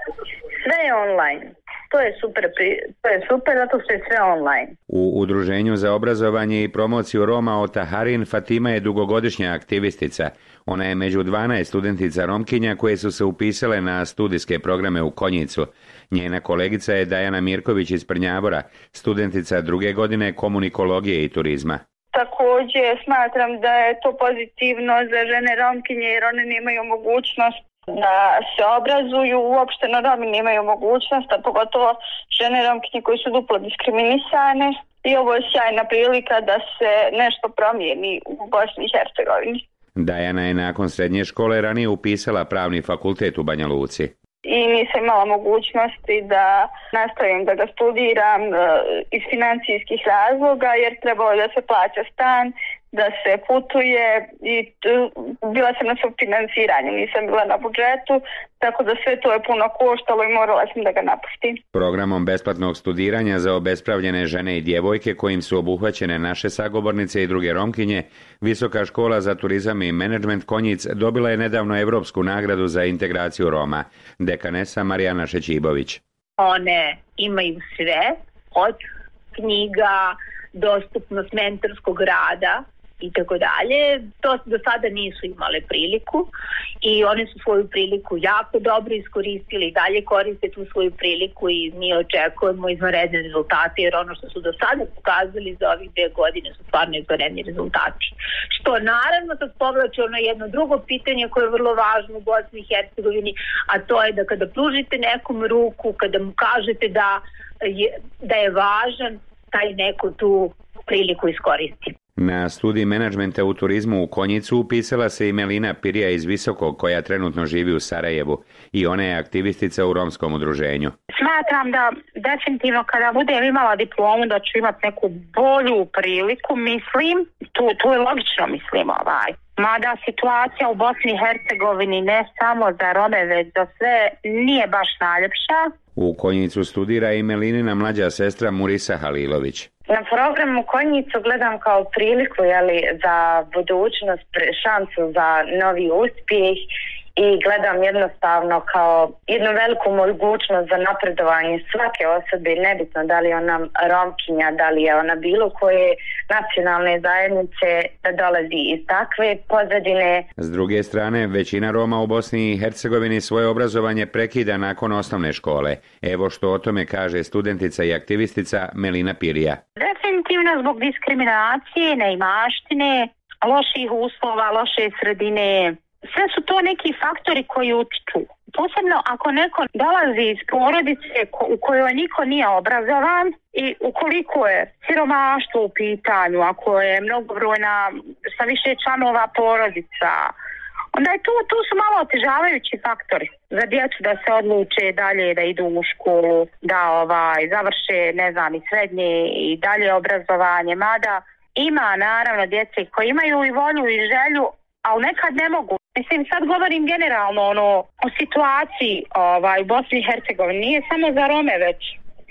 Sve je online. To je super, to je super, zato što je sve online. U Udruženju za obrazovanje i promociju Roma Otaharin Fatima je dugogodišnja aktivistica. Ona je među dvanaest studentica Romkinja koje su se upisale na studijske programe u Konjicu. Njena kolegica je Dajana Mirković iz Prnjavora, studentica druge godine komunikologije i turizma. Također smatram da je to pozitivno za žene Romkinje jer one nemaju mogućnost da se obrazuju, uopšteno Romi nemaju mogućnost, a pogotovo žene Romkinje koji su duplo diskriminisane i ovo je sjajna prilika da se nešto promijeni u Bosni i Hercegovini. Dajana je nakon srednje škole ranije upisala pravni fakultet u Banja Luci. I nisam imala mogućnosti da nastavim da ga studiram uh, iz financijskih razloga jer trebalo da se plaća stan, da se putuje i uh, bila sam na sufinanciranju, nisam bila na budžetu, tako da sve to je puno koštalo i morala sam da ga napustim. Programom besplatnog studiranja za obespravljene žene i djevojke kojim su obuhvaćene naše sagovornice i druge Romkinje, Visoka škola za turizam i menadžment Konjic dobila je nedavno Evropsku nagradu za integraciju Roma. Dekanesa Marijana Šećibović. One imaju sve, od knjiga, dostupnost mentorskog rada i tako dalje. To do sada nisu imale priliku i one su svoju priliku jako dobro iskoristili i dalje koriste tu svoju priliku i mi očekujemo izvanredne rezultate, jer ono što su do sada pokazali za ovih dve godine su stvarno izvanredni rezultati. Što naravno sad povlači ono jedno drugo pitanje koje je vrlo važno u Bosni i Hercegovini, a to je da kada pružite nekom ruku, kada mu kažete da je, da je važan, taj neko tu priliku iskoristi. Na studij menadžmenta u turizmu u Konjicu upisala se i Melina Pirija iz Visokog, koja trenutno živi u Sarajevu i ona je aktivistica u romskom udruženju. Smatram da definitivno kada budem imala diplomu da ću imati neku bolju priliku, mislim, tu, tu je logično mislim ovaj. Mada situacija u Bosni i Hercegovini ne samo za Rome, već za sve nije baš najljepša. U Konjicu studira i Melinina mlađa sestra Murisa Halilović. Na programu Konjicu gledam kao priliku jeli, za budućnost, šansu za novi uspjeh i gledam jednostavno kao jednu veliku mogućnost za napredovanje svake osobe, nebitno da li je ona Romkinja, da li je ona bilo koje nacionalne zajednice, da dolazi iz takve pozadine. S druge strane, većina Roma u Bosni i Hercegovini svoje obrazovanje prekida nakon osnovne škole. Evo što o tome kaže studentica i aktivistica Melina Pirija. Definitivno zbog diskriminacije, neimaštine, loših uslova, loše sredine. Sve su to neki faktori koji utiču. Posebno ako neko dolazi iz porodice u kojoj niko nije obrazovan i ukoliko je siromaštvo u pitanju, ako je mnogobrojna sa više članova porodica, onda je tu, tu su malo otežavajući faktori za djecu da se odluče dalje da idu u školu, da ovaj, završe ne znam, i srednje i dalje obrazovanje. Mada ima naravno djece koji imaju i volju i želju, ali nekad ne mogu. Mislim, sad govorim generalno ono, o situaciji ovaj, u Bosni i Hercegovini. Nije samo za Rome već.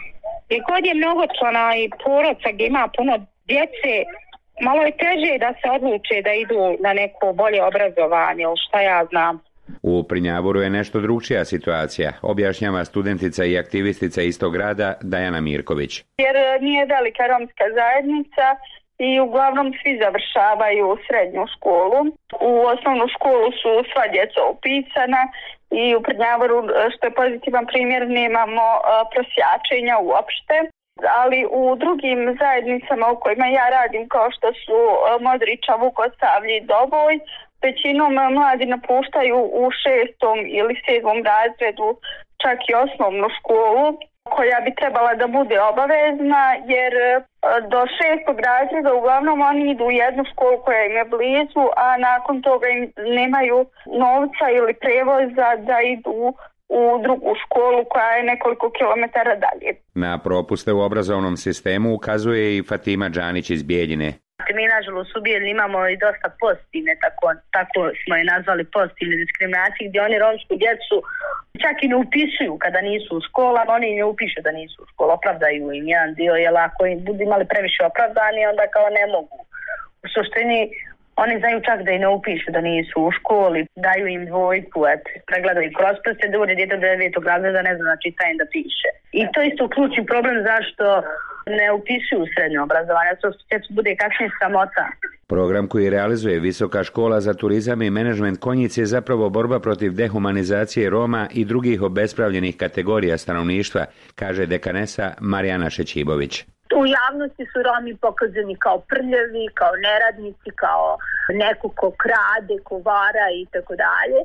Jer god je mnogo člana i porodca gdje ima puno djece, malo je teže da se odluče da idu na neko bolje obrazovanje, ili šta ja znam. U Prnjavoru je nešto drugčija situacija, objašnjava studentica i aktivistica istog grada Dajana Mirković. Jer nije velika romska zajednica i uglavnom svi završavaju srednju školu. U osnovnu školu su sva djeca upisana i u Prnjavoru, što je pozitivan primjer, nemamo prosjačenja uopšte. Ali u drugim zajednicama u kojima ja radim, kao što su Modriča, Vukosavlje i Doboj, većinom mladi napuštaju u šestom ili sedmom razredu čak i osnovnu školu, koja bi trebala da bude obavezna, jer do šestog razreda uglavnom oni idu u jednu školu koja im je blizu, a nakon toga im nemaju novca ili prevoza da idu u drugu školu koja je nekoliko kilometara dalje. Na propuste u obrazovnom sistemu ukazuje i Fatima Džanić iz Bijeljine. Mi nažalost u Bijeljini imamo i dosta pozitivne, tako, tako smo je nazvali pozitivne diskriminacije, gdje oni romsku djecu čak i ne upisuju kada nisu u školama, oni ne upišu da nisu u školu, opravdaju im jedan dio, jer ako im budu imali previše opravdani, onda kao ne mogu. U suštini, oni znaju čak da i ne upišu da nisu u školi, daju im dvojku, et, pregledaju kroz procedure, djeto do devetog razreda ne zna da čita i da piše. I to je isto ključni problem zašto ne upisuju srednje obrazovanje, to se bude kasnije sramota. Program koji realizuje Visoka škola za turizam i menadžment Konjic je zapravo borba protiv dehumanizacije Roma i drugih obespravljenih kategorija stanovništva, kaže dekanesa Marijana Šećibović. U javnosti su Romi pokazani kao prljavi, kao neradnici, kao neko ko krade, ko vara i tako dalje.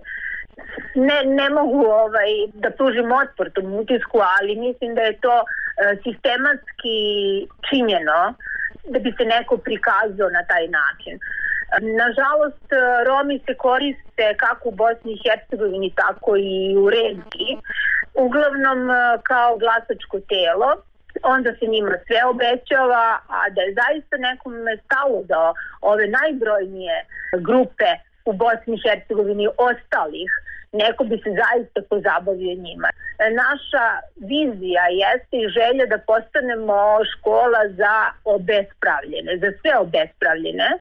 Ne, ne mogu ovaj, da pružim otpor tom utisku, ali mislim da je to e, sistematski činjeno da bi se neko prikazao na taj način. Nažalost, Romi se koriste kako u Bosni i Hercegovini, tako i u regiji, uglavnom kao glasačko telo. Onda se njima sve obećava, a da je zaista nekome stalo da ove najbrojnije grupe u Bosni i Hercegovini ostalih, neko bi se zaista pozabavio njima. Naša vizija jeste i želja da postanemo škola za obespravljene, za sve obespravljene.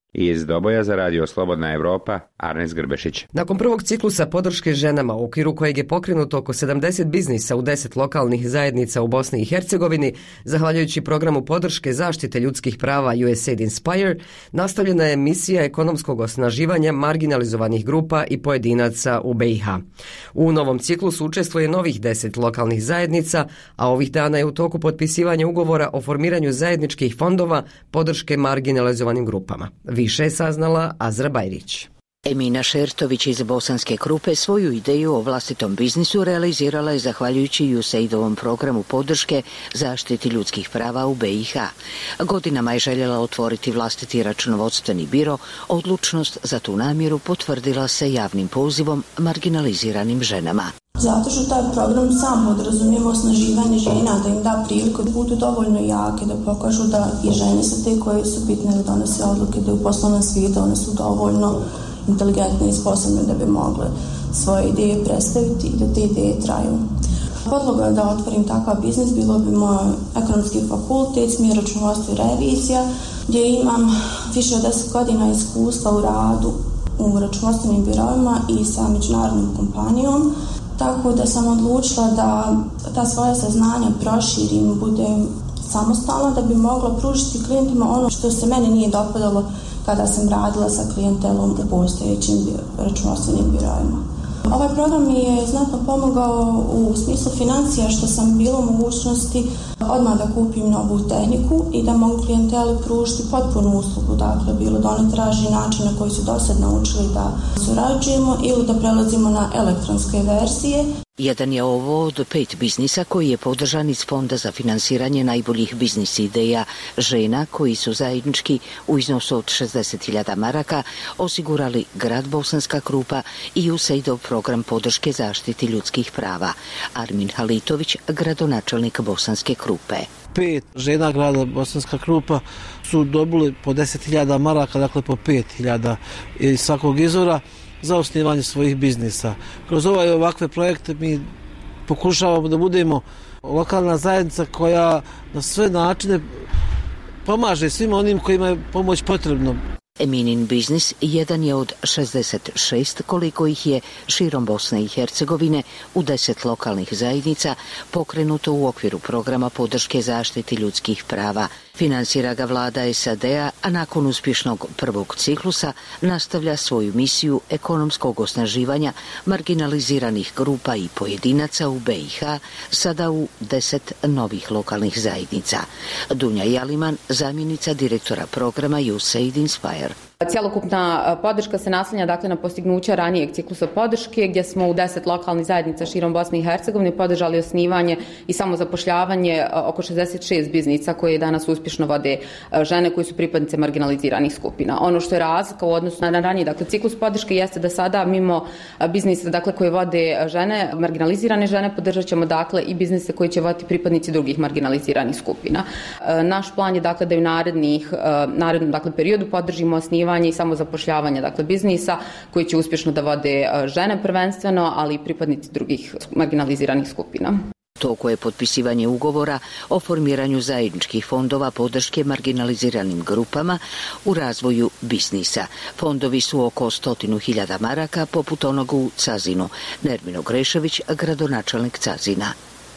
Iz Doboja za radio Slobodna Evropa, Arnes Grbešić. Nakon prvog ciklusa podrške ženama, u okviru kojeg je pokrenuto oko sedamdeset biznisa u deset lokalnih zajednica u Bosni i Hercegovini, zahvaljujući programu podrške zaštite ljudskih prava U S A I D Inspire, nastavljena je misija ekonomskog osnaživanja marginalizovanih grupa i pojedinaca u B i H. U novom ciklusu učestvuje novih deset lokalnih zajednica, a ovih dana je u toku potpisivanje ugovora o formiranju zajedničkih fondova podrške marginalizovanim grupama. Više je saznala Azra Bajrić. Emina Šertović iz Bosanske Krupe svoju ideju o vlastitom biznisu realizirala je zahvaljujući U S A I D-ovom programu podrške zaštiti ljudskih prava u B i H. Godinama je željela otvoriti vlastiti računovodstveni biro, odlučnost za tu namjeru potvrdila se javnim pozivom marginaliziranim ženama. Zato što taj program sam podrazumijeva osnaživanje žena, da im da priliku da budu dovoljno jake, da pokažu da i žene su te koje su bitne da donose odluke, da u poslovnom svijetu one su dovoljno inteligentne i sposobne da bi mogle svoje ideje predstaviti i da te ideje traju. Podloga da otvorim takav biznis bilo bi moj ekonomski fakultet, smjer računovodstva i revizija, gdje imam više od deset godina iskustva u radu u računovodstvenim birovima i sa međunarodnom kompanijom. Tako da sam odlučila da ta svoja saznanja proširim, budem samostalna da bi mogla pružiti klijentima ono što se meni nije dopadalo kada sam radila sa klijentelom u postojećim računovodstvenim birovima. Ovaj program mi je znatno pomogao u smislu financija što sam bila u mogućnosti odmah da kupim novu tehniku i da mogu klijenteli pružiti potpunu uslugu. Dakle, bilo da oni traži način na koji su do sad naučili da surađujemo ili da prelazimo na elektronske verzije. Jedan je ovo od pet biznisa koji je podržan iz Fonda za finansiranje najboljih biznis ideja žena koji su zajednički u iznosu od šezdeset hiljada maraka osigurali grad Bosanska Krupa i U S A I D-ov program podrške zaštiti ljudskih prava. Armin Halitović, gradonačelnik Bosanske Krupe. Pet žena grada Bosanska Krupa su dobili po deset hiljada maraka, dakle po pet hiljada iz svakog izvora za osnivanje svojih biznisa. Kroz ovaj ovakve projekte mi pokušavamo da budemo lokalna zajednica koja na sve načine pomaže svim onim kojima je pomoć potrebno. Eminin biznis jedan je od šezdeset šest koliko ih je širom Bosne i Hercegovine u deset lokalnih zajednica pokrenuto u okviru programa podrške zaštiti ljudskih prava. Finansira ga vlada S A D-a, a nakon uspješnog prvog ciklusa nastavlja svoju misiju ekonomskog osnaživanja marginaliziranih grupa i pojedinaca u B i H, sada u deset novih lokalnih zajednica. Dunja Jaliman, zamjenica direktora programa U S A I D Inspire. Cjelokupna podrška se naslanja dakle na postignuća ranijeg ciklusa podrške gdje smo u deset lokalnih zajednica širom Bosne i Hercegovine podržali osnivanje i samozapošljavanje oko šezdeset šest biznisa koje danas uspješno vode žene koji su pripadnice marginaliziranih skupina. Ono što je razlika u odnosu na raniji dakle ciklus podrške jeste da sada mimo biznisa dakle koje vode žene, marginalizirane žene, podržat ćemo dakle i biznise koji će voditi pripadnici drugih marginaliziranih skupina. Naš plan je dakle da u narednih narednom dakle periodu podržimo osnivanje i samozapošljavanje dakle biznisa koji će uspješno da vode žene prvenstveno, ali i pripadnici drugih marginaliziranih skupina. Toko je potpisivanje ugovora o formiranju zajedničkih fondova podrške marginaliziranim grupama u razvoju biznisa. Fondovi su oko stotinu hiljada maraka, poput onog u Cazinu. Nermino Grešević, gradonačelnik Cazina.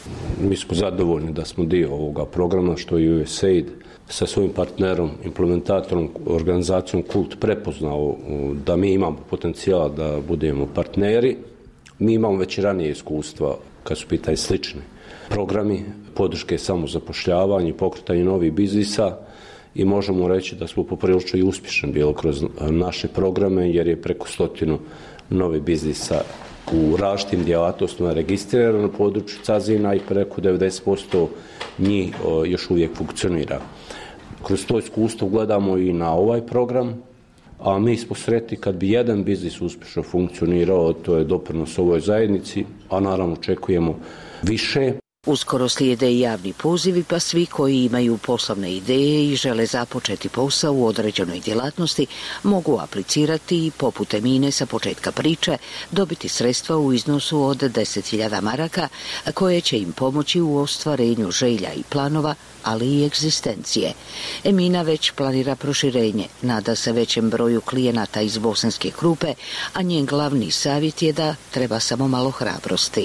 Mi smo zadovoljni da smo dio ovoga programa što je U S A I D sa svojim partnerom, implementatorom, organizacijom Kult prepoznao da mi imamo potencijala da budemo partneri. Mi imamo već ranije iskustva kad su pitanje slični programi, podrške samozapošljavanja i pokretanje novih biznisa i možemo reći da smo poprilično i uspješni bili kroz naše programe jer je preko stotinu novih biznisa u različitim djelatnostima registrirano na području Cazina i preko devedeset posto njih još uvijek funkcionira. Kroz to iskustvo gledamo i na ovaj program, a mi smo sretni kad bi jedan biznis uspješno funkcionirao, to je doprinos ovoj zajednici, a naravno očekujemo više. Uskoro slijede i javni pozivi, pa svi koji imaju poslovne ideje i žele započeti posao u određenoj djelatnosti mogu aplicirati i poput Emine sa početka priče dobiti sredstva u iznosu od deset hiljada maraka koje će im pomoći u ostvarenju želja i planova, ali i egzistencije. Emina već planira proširenje, nada se većem broju klijenata iz Bosanske Krupe, a njen glavni savjet je da treba samo malo hrabrosti.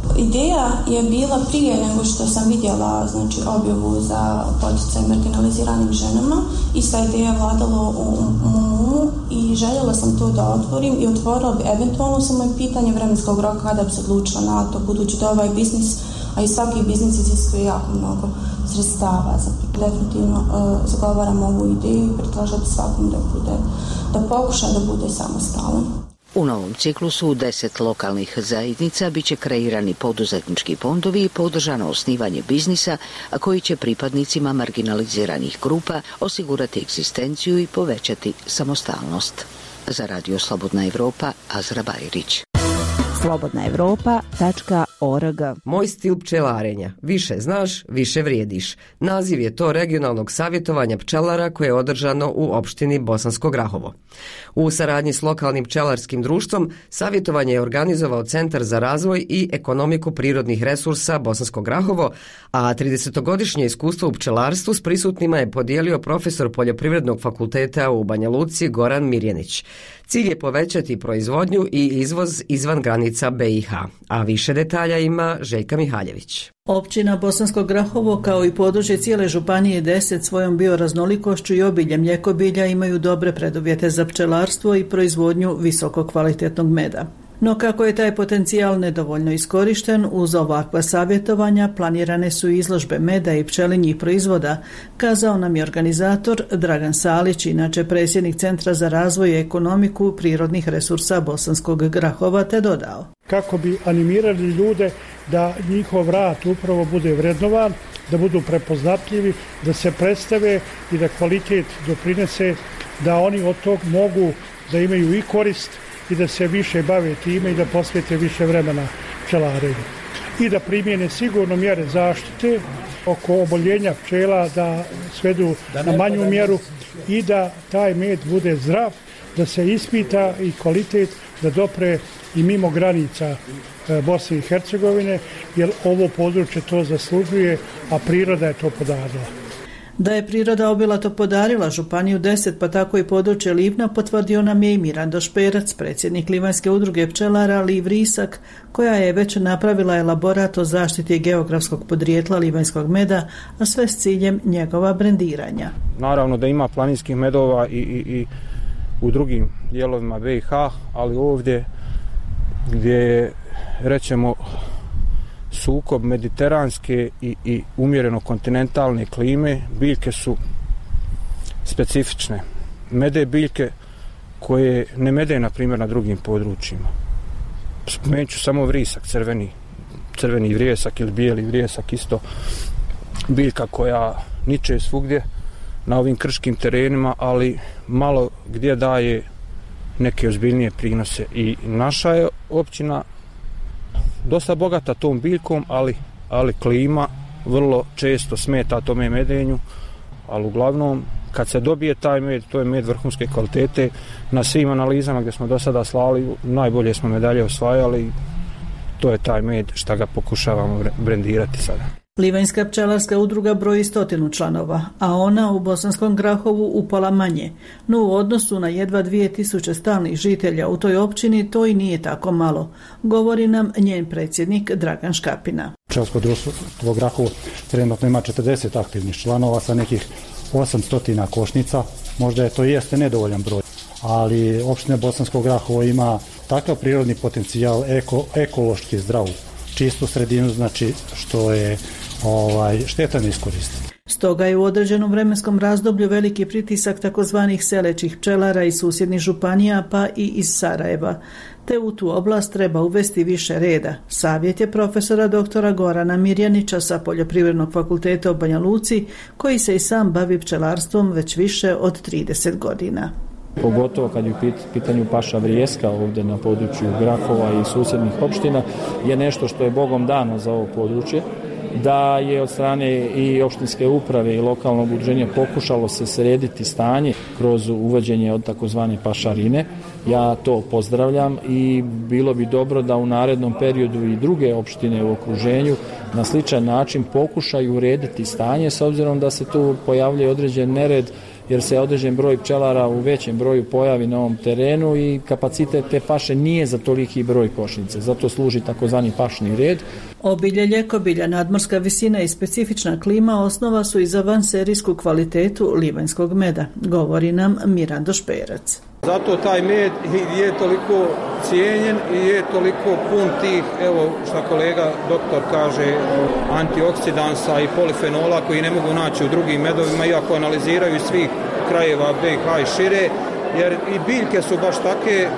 Ideja je bila prije nego što sam vidjela znači, objavu za poticaj marginaliziranim ženama i sva ideja je vladalo u umu i željela sam to da otvorim i otvorila bi eventualno samo je pitanje vremenskog roka kada bi se odlučila na to, budući da ovaj biznis, a i svaki biznis iziskuje jako mnogo sredstava. Definitivno uh, zagovaram ovu ideju i predlažem svakom da, bude, da pokuša da bude samostalan. U novom ciklusu u deset lokalnih zajednica biće kreirani poduzetnički fondovi i podržano osnivanje biznisa, a koji će pripadnicima marginaliziranih grupa osigurati egzistenciju i povećati samostalnost. Za Radio Slobodna Evropa, Azra Bajrić. slobodna evropa tačka org. Moj stil pčelarenja. Više znaš, više vrijediš. Naziv je to regionalnog savjetovanja pčelara koje je održano u opštini Bosansko Grahovo. U saradnji s lokalnim pčelarskim društvom savjetovanje je organizovao Centar za razvoj i ekonomiku prirodnih resursa Bosansko Grahovo, a tridesetogodišnje iskustvo u pčelarstvu s prisutnima je podijelio profesor Poljoprivrednog fakulteta u Banja Luci Goran Mirjanić. Cilj je povećati proizvodnju i izvoz izvan granica be i ha, a više detalja ima Željka Mihaljević. Općina Bosansko Grahovo kao i područje cijele županije deset svojom bioraznolikošću i obiljem mljekobilja imaju dobre preduvjete za pčelarstvo i proizvodnju visoko kvalitetnog meda. No kako je taj potencijal nedovoljno iskorišten, uz ovakva savjetovanja planirane su izložbe meda i pčelinjih proizvoda, kazao nam je organizator Dragan Salić, inače predsjednik Centra za razvoj i ekonomiku prirodnih resursa Bosanskog Grahova, te dodao. Kako bi animirali ljude da njihov rad upravo bude vrednovan, da budu prepoznatljivi, da se predstave i da kvalitet doprinese, da oni od tog mogu da imaju i korist i da se više bave time i da posvete više vremena pčelarenju. I da primjene sigurno mjere zaštite oko oboljenja pčela, da svedu na manju mjeru i da taj med bude zdrav, da se ispita i kvalitet da dopre i mimo granica Bosne i Hercegovine, jer ovo područje to zaslužuje, a priroda je to podarila. Da je priroda obilato podarila županiju deset, pa tako i područje Livna, potvrdio nam je i Mirando Šperac, predsjednik Livanjske udruge pčelara Liv Risak, koja je već napravila elaborat o zaštiti geografskog podrijetla livanjskog meda, a sve s ciljem njegova brendiranja. Naravno da ima planinskih medova i, i, i u drugim dijelovima be i ha, ali ovdje gdje je, rećemo, sukob mediteranske i, i umjereno kontinentalne klime, biljke su specifične. Mede biljke koje ne mede, na primjer, na drugim područjima. Spomenut ću samo vrijesak, crveni, crveni vrijesak ili bijeli vrijesak, isto biljka koja niče svugdje na ovim krškim terenima, ali malo gdje daje neke ozbiljnije prinose. I naša je općina dosta bogata tom biljkom, ali, ali klima vrlo često smeta tome medenju, ali uglavnom kad se dobije taj med, to je med vrhunske kvalitete. Na svim analizama gdje smo do sada slali, najbolje smo medalje osvajali, to je taj med što ga pokušavamo brendirati sada. Livanjska pčelarska udruga broji stotinu članova, a ona u Bosanskom Grahovu upola manje, no u odnosu na jedva dvije tisuće stalnih žitelja u toj općini to i nije tako malo, govori nam njen predsjednik Dragan Škapina. Pčelarsko društvo Grahovo trenutno ima četrdeset aktivnih članova sa nekih osamsto košnica, možda je to jeste nedovoljan broj, ali opština Bosansko Grahovo ima takav prirodni potencijal, eko, ekološki zdravu, čistu sredinu, znači što je ovaj, šteta ne iskoristiti. Stoga je u određenom vremenskom razdoblju veliki pritisak takozvanih selećih pčelara iz susjednih županija pa i iz Sarajeva, te u tu oblast treba uvesti više reda. Savjet je profesora doktora Gorana Mirjanića sa Poljoprivrednog fakulteta u Banja Luci, koji se i sam bavi pčelarstvom već više od trideset godina. Pogotovo kad je u pitanju paša vrijeska ovdje na području Grahova i susjednih opština, je nešto što je Bogom dano za ovo područje da je od strane i opštinske uprave i lokalnog udruženja pokušalo se srediti stanje kroz uvođenje od takozvane pašarine. Ja to pozdravljam i bilo bi dobro da u narednom periodu i druge opštine u okruženju na sličan način pokušaju urediti stanje, s obzirom da se tu pojavljuje određen nered, jer se određen broj pčelara u većem broju pojavi na ovom terenu i kapacitet te paše nije za toliki broj košnice. Zato služi takozvani pašni red. Obilje ljekobilja, nadmorska visina i specifična klima osnova su i za vanserijsku kvalitetu livanjskog meda, govori nam Mirando Šperac. Zato taj med je toliko cijenjen i je toliko pun tih, evo što kolega doktor kaže, antioksidansa i polifenola koji ne mogu naći u drugim medovima, iako analiziraju iz svih krajeva B i H i šire, jer i biljke su baš take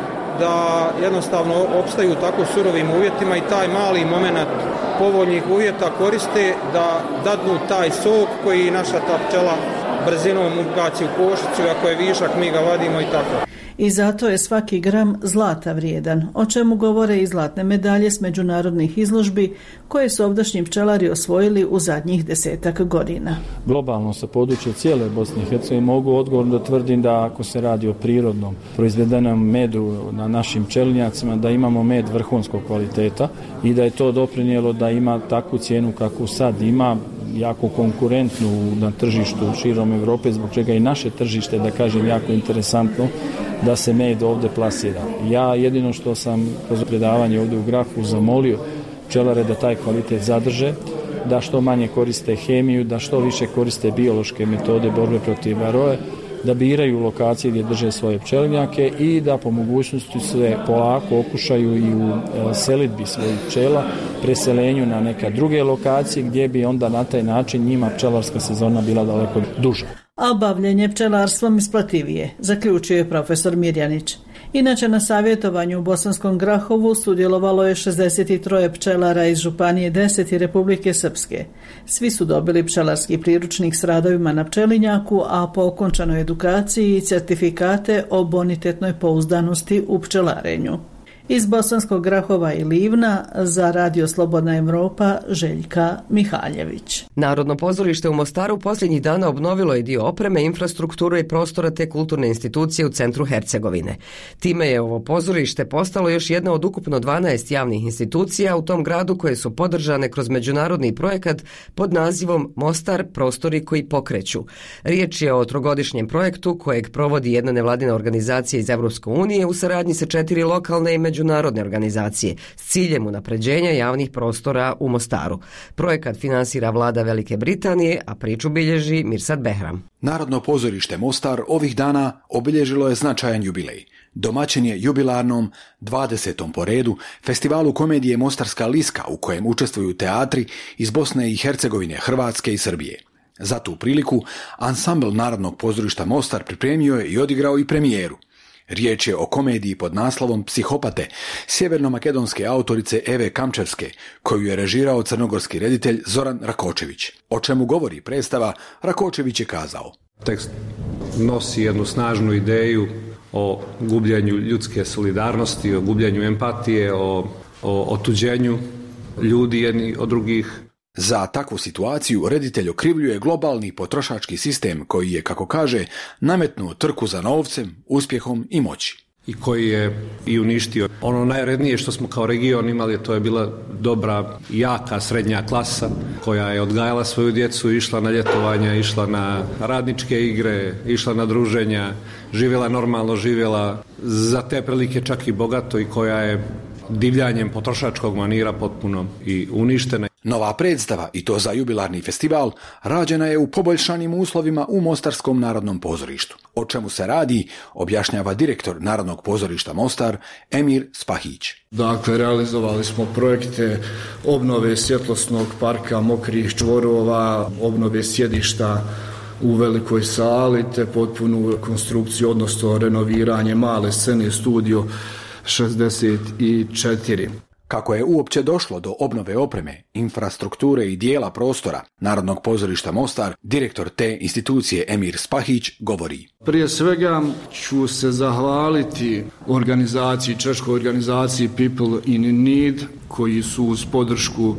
da jednostavno opstaju u tako surovim uvjetima i taj mali moment povoljnih uvjeta koriste da dadnu taj sok koji naša ta pčela brzinom ubaci u košicu, ako je višak mi ga vadimo i tako. I zato je svaki gram zlata vrijedan, o čemu govore i zlatne medalje s međunarodnih izložbi koje su ovdašnji pčelari osvojili u zadnjih desetak godina. Globalno sa područja cijele Bosne i Hercegovine mogu odgovorno da tvrdim da ako se radi o prirodnom proizvedenom medu na našim pčelinjacima, da imamo med vrhunskog kvaliteta i da je to doprinijelo da ima takvu cijenu kakvu sad ima, jako konkurentnu na tržištu širom Evrope, zbog čega i naše tržište, da kažem, jako interesantno da se med ovdje plasira. Ja jedino što sam kroz predavanje ovdje u Grafu zamolio pčelare da taj kvalitet zadrže, da što manje koriste hemiju, da što više koriste biološke metode borbe protiv varoje, da biraju lokacije gdje drže svoje pčelinjake i da po mogućnosti se polako okušaju i u selidbi svojih pčela, preselenju na neka druge lokacije gdje bi onda na taj način njima pčelarska sezona bila daleko duža. A bavljenje pčelarstvom isplativije, zaključio je profesor Mirjanić. Inače, na savjetovanju u Bosanskom Grahovu sudjelovalo je šezdeset tri pčelara iz Županije deset i Republike Srpske. Svi su dobili pčelarski priručnik s radovima na pčelinjaku, a po okončanoj edukaciji i certifikate o bonitetnoj pouzdanosti u pčelarenju. Iz Bosanskog Grahova i Livna za Radio Slobodna Evropa Željka Mihaljević. Narodno pozorište u Mostaru posljednjih dana obnovilo je dio opreme, infrastrukture i prostora te kulturne institucije u centru Hercegovine. Time je ovo pozorište postalo još jedna od ukupno dvanaest javnih institucija u tom gradu koje su podržane kroz međunarodni projekat pod nazivom Mostar prostori koji pokreću. Riječ je o trogodišnjem projektu kojeg provodi jedna nevladina organizacija iz Evropske unije u saradnji sa četiri lokalne i međunarodne međunarodne organizacije s ciljem unapređenja javnih prostora u Mostaru. Projekat finansira vlada Velike Britanije, a priču bilježi Mirsad Behram. Narodno pozorište Mostar ovih dana obilježilo je značajan jubilej. Domaćin je jubilarnom dvadesetom po redu festivalu komedije Mostarska liska u kojem učestvuju teatri iz Bosne i Hercegovine, Hrvatske i Srbije. Za tu priliku ansambl Narodnog pozorišta Mostar pripremio je i odigrao i premijeru. Riječ je o komediji pod naslovom Psihopate sjeverno-makedonske autorice Eve Kamčevske, koju je režirao crnogorski reditelj Zoran Rakočević. O čemu govori predstava, Rakočević je kazao. Tekst nosi jednu snažnu ideju o gubljenju ljudske solidarnosti, o gubljenju empatije, o, o otuđenju ljudi jedni od drugih. Za takvu situaciju reditelj okrivljuje globalni potrošački sistem koji je, kako kaže, nametnuo trku za novcem, uspjehom i moći. I koji je i uništio ono najrednije što smo kao region imali, to je bila dobra, jaka srednja klasa koja je odgajala svoju djecu, išla na ljetovanja, išla na radničke igre, išla na druženja, živjela normalno, živjela za te prilike čak i bogato i koja je divljanjem potrošačkog manira potpuno i uništena. Nova predstava, i to za jubilarni festival, rađena je u poboljšanim uslovima u Mostarskom narodnom pozorištu. O čemu se radi, objašnjava direktor Narodnog pozorišta Mostar, Emir Spahić. Dakle, realizovali smo projekte obnove svjetlosnog parka mokrih čvorova, obnove sjedišta u velikoj sali, te potpunu konstrukciju, odnosno renoviranje male scene studio šezdeset četiri. Kako je uopće došlo do obnove opreme, infrastrukture i dijela prostora Narodnog pozorišta Mostar, direktor te institucije Emir Spahić govori. Prije svega ću se zahvaliti organizaciji, češkoj organizaciji People in Need, koji su uz podršku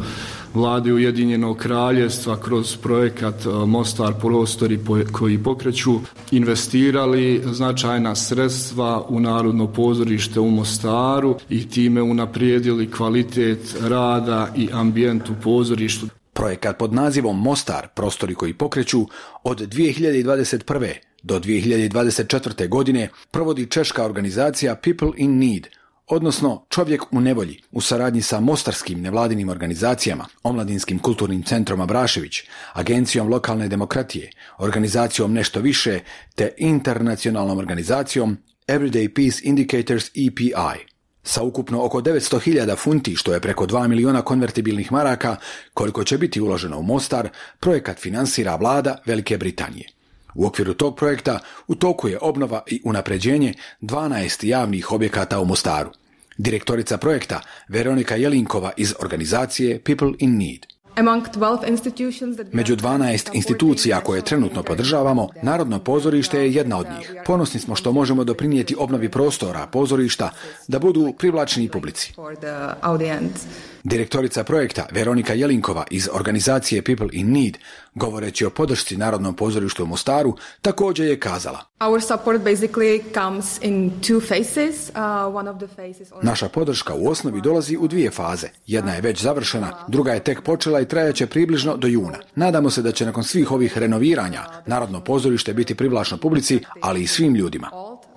vlade Ujedinjenog kraljevstva kroz projekat Mostar prostori koji pokreću investirali značajna sredstva u Narodno pozorište u Mostaru i time unaprijedili kvalitet rada i ambijent u pozorištu. Projekat pod nazivom Mostar prostori koji pokreću od dvije hiljade dvadeset prve do dvije hiljade dvadeset četvrte. godine provodi češka organizacija People in Need, odnosno Čovjek u nevolji, u saradnji sa mostarskim nevladinim organizacijama, Omladinskim kulturnim centrom Abrašević, Agencijom lokalne demokratije, organizacijom Nešto više, te internacionalnom organizacijom Everyday Peace Indicators E P I. Sa ukupno oko devetsto hiljada funti, što je preko dva miliona konvertibilnih maraka, koliko će biti uloženo u Mostar, projekat finansira vlada Velike Britanije. U okviru tog projekta u toku je obnova i unapređenje dvanaest javnih objekata u Mostaru. Direktorica projekta Veronika Jelinkova iz organizacije People in Need. Među dvanaest institucija koje trenutno podržavamo, Narodno pozorište je jedna od njih. Ponosni smo što možemo doprinijeti obnovi prostora pozorišta da budu privlačni publici. Direktorica projekta Veronika Jelinkova iz organizacije People in Need, govoreći o podršci Narodnom pozorištu u Mostaru, također je kazala: Naša podrška u osnovi dolazi u dvije faze. Jedna je već završena, druga je tek počela i trajaće približno do juna. Nadamo se da će nakon svih ovih renoviranja Narodno pozorište biti privlačno publici, ali i svim ljudima.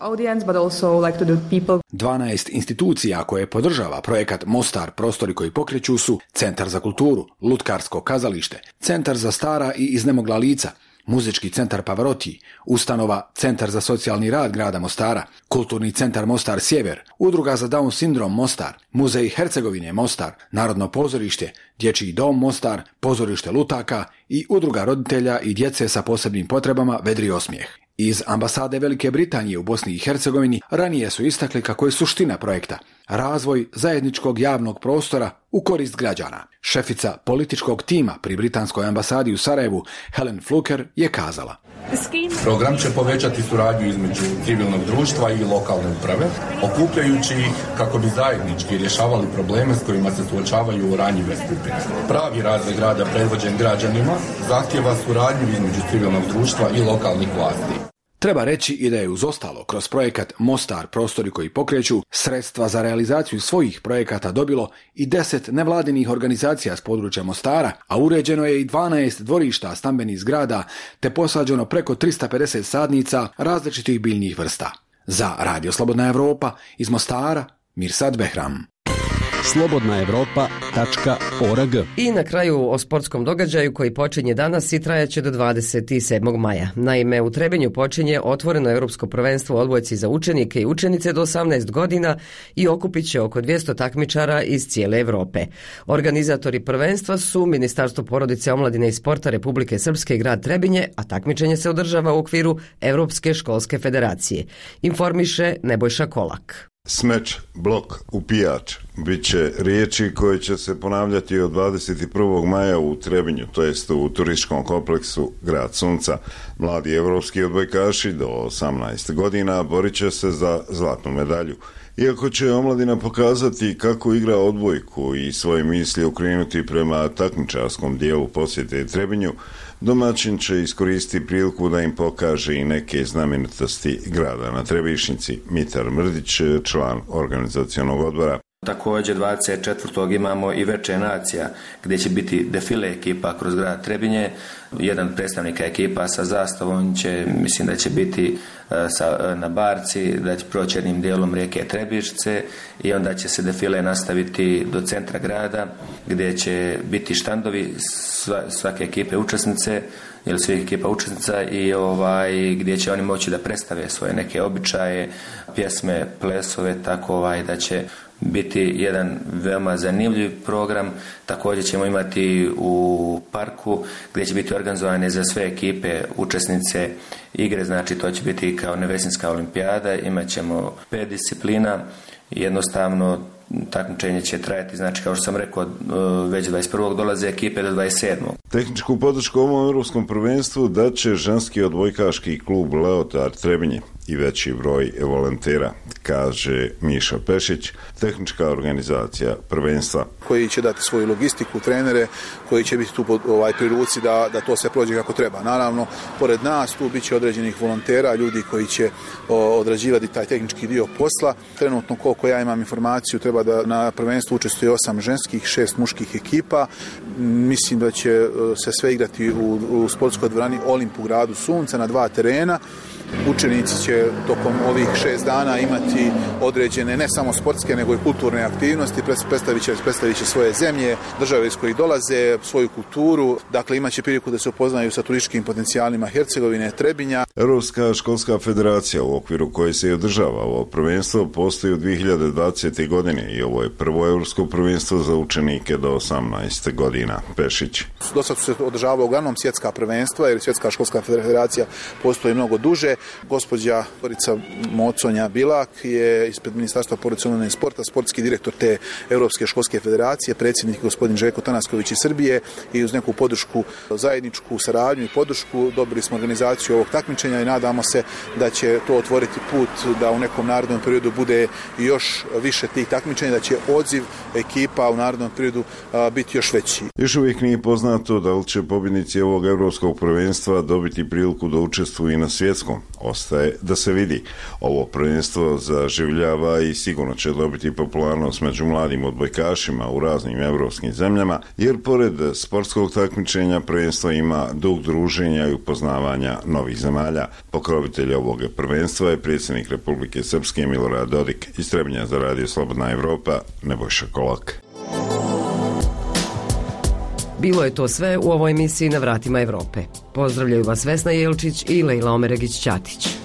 dvanaest institucija koje podržava projekat Mostar prostori koji pokreću su Centar za kulturu, Lutkarsko kazalište, Centar za stara i iznemogla lica, Muzički centar Pavarotti, ustanova Centar za socijalni rad grada Mostara, Kulturni centar Mostar Sjever, Udruga za Down sindrom Mostar, Muzej Hercegovine Mostar, Narodno pozorište, Dječji dom Mostar, Pozorište lutaka i Udruga roditelja i djece sa posebnim potrebama Vedri osmijeh. Iz ambasade Velike Britanije u Bosni i Hercegovini ranije su istakli kako je suština projekta razvoj zajedničkog javnog prostora u korist građana. Šefica političkog tima pri britanskoj ambasadi u Sarajevu, Helen Fluker, je kazala: Program će povećati suradnju između civilnog društva i lokalne uprave, okupljajući ih kako bi zajednički rješavali probleme s kojima se suočavaju ranjive skupine. Pravi razvoj grada predvođen građanima zahtjeva suradnju između civilnog društva i lokalnih vlasti. Treba reći i da je uz ostalo kroz projekat Mostar prostori koji pokreću sredstva za realizaciju svojih projekata dobilo i deset nevladinih organizacija s područja Mostara, a uređeno je i dvanaest dvorišta stambenih zgrada te posađeno preko tristo pedeset sadnica različitih biljnih vrsta. Za Radio Slobodna Evropa iz Mostara, Mirsad Behram. slobodna evropa tačka org. I na kraju o sportskom događaju koji počinje danas i trajaće do dvadeset sedmog maja. Naime, u Trebinju počinje otvoreno europsko prvenstvo odbojci za učenike i učenice do osamnaest godina i okupit će oko dvjesto takmičara iz cijele Europe. Organizatori prvenstva su Ministarstvo porodice, omladine i sporta Republike Srpske i grad Trebinje, a takmičenje se održava u okviru Europske školske federacije. Informiše Nebojša Kolak. Smeč, blok, upijač bit će riječi koje će se ponavljati od dvadeset prvog maja u Trebinju, to jest u turističkom kompleksu Grad Sunca. Mladi evropski odbojkaši do osamnaest godina borit će se za zlatnu medalju. Iako će omladina pokazati kako igra odbojku i svoje misli okrenuti prema takmičarskom dijelu posjete Trebinju, domaćin će iskoristiti priliku da im pokaže i neke znamenitosti grada na Trebišnici. Mitar Mrdić, član organizacionog odbora. Također dvadeset četvrtog imamo i Veče nacija gdje će biti defile ekipa kroz grad Trebinje. Jedan predstavnik ekipa sa zastavom će, mislim da će biti sa, na barci, da će proći jednim dijelom rijeke Trebišce i onda će se defile nastaviti do centra grada gdje će biti štandovi sva, svake ekipe učesnice ili svih ekipa učesnica i ovaj, gdje će oni moći da predstave svoje neke običaje, pjesme, plesove, tako ovaj, da će biti jedan veoma zanimljiv program. Također ćemo imati u parku gdje će biti organizovane za sve ekipe učesnice igre, znači to će biti kao Nevesinska olimpijada, imat ćemo pet disciplina, jednostavno takmičenje će trajati, znači kao što sam rekao, već dvadeset prvog dolaze ekipe do dvadeset sedmog Tehničku podršku ovom europskom prvenstvu daće ženski odbojkaški klub Leotard Trebinje. i veći broj volontera, kaže Miša Pešić, tehnička organizacija prvenstva. Koji će dati svoju logistiku, trenere, koji će biti tu pod, ovaj, pri ruci da, da to sve prođe kako treba. Naravno, pored nas tu bit će određenih volontera, ljudi koji će o, odrađivati taj tehnički dio posla. Trenutno, koliko ja imam informaciju, treba da na prvenstvu učestvuje osam ženskih, šest muških ekipa. Mislim da će se sve igrati u, u sportskoj dvorani Olimp u gradu Sunca na dva terena. Učenici će tokom ovih šest dana imati određene ne samo sportske nego i kulturne aktivnosti, predstavit će, predstavit će svoje zemlje, države iz kojih dolaze, svoju kulturu, dakle imat će priliku da se upoznaju sa turističkim potencijalima Hercegovine, Trebinja. Europska školska federacija u okviru koje se i održava ovo prvenstvo postoji u dvije hiljade dvadesete. godine i ovo je prvo europsko prvenstvo za učenike do osamnaeste godina. Pešić. Do sad su se održavala uglavnom svjetska prvenstva jer svjetska školska federacija postoji mnogo duže. Gospođa Borica Moconja Bilak je ispred Ministarstva porodice i sporta sportski direktor te Europske školske federacije, predsjednik gospodin Željko Tanasković iz Srbije i uz neku podršku, zajedničku saradnju i podršku dobili smo organizaciju ovog takmičenja i nadamo se da će to otvoriti put da u nekom narednom periodu bude još više tih takmičenja, da će odziv ekipa u narednom periodu a, biti još veći. Još uvijek nije poznato da li će pobjednici ovog europskog prvenstva dobiti priliku da učestvuju i na svjetskom. Ostaje da se vidi. Ovo prvenstvo zaživljava i sigurno će dobiti popularnost među mladim odbojkašima u raznim evropskim zemljama, jer pored sportskog takmičenja prvenstvo ima duh druženja i upoznavanja novih zemalja. Pokrovitelj ovog prvenstva je predsjednik Republike Srpske Milorad Dodik. Iz Trebinja za radio Slobodna Evropa, Nebojša Kolak. Bilo je to sve u ovoj emisiji Na vratima Evrope. Pozdravljaju vas Vesna Jelčić i Lejla Omeregić-Ćatić.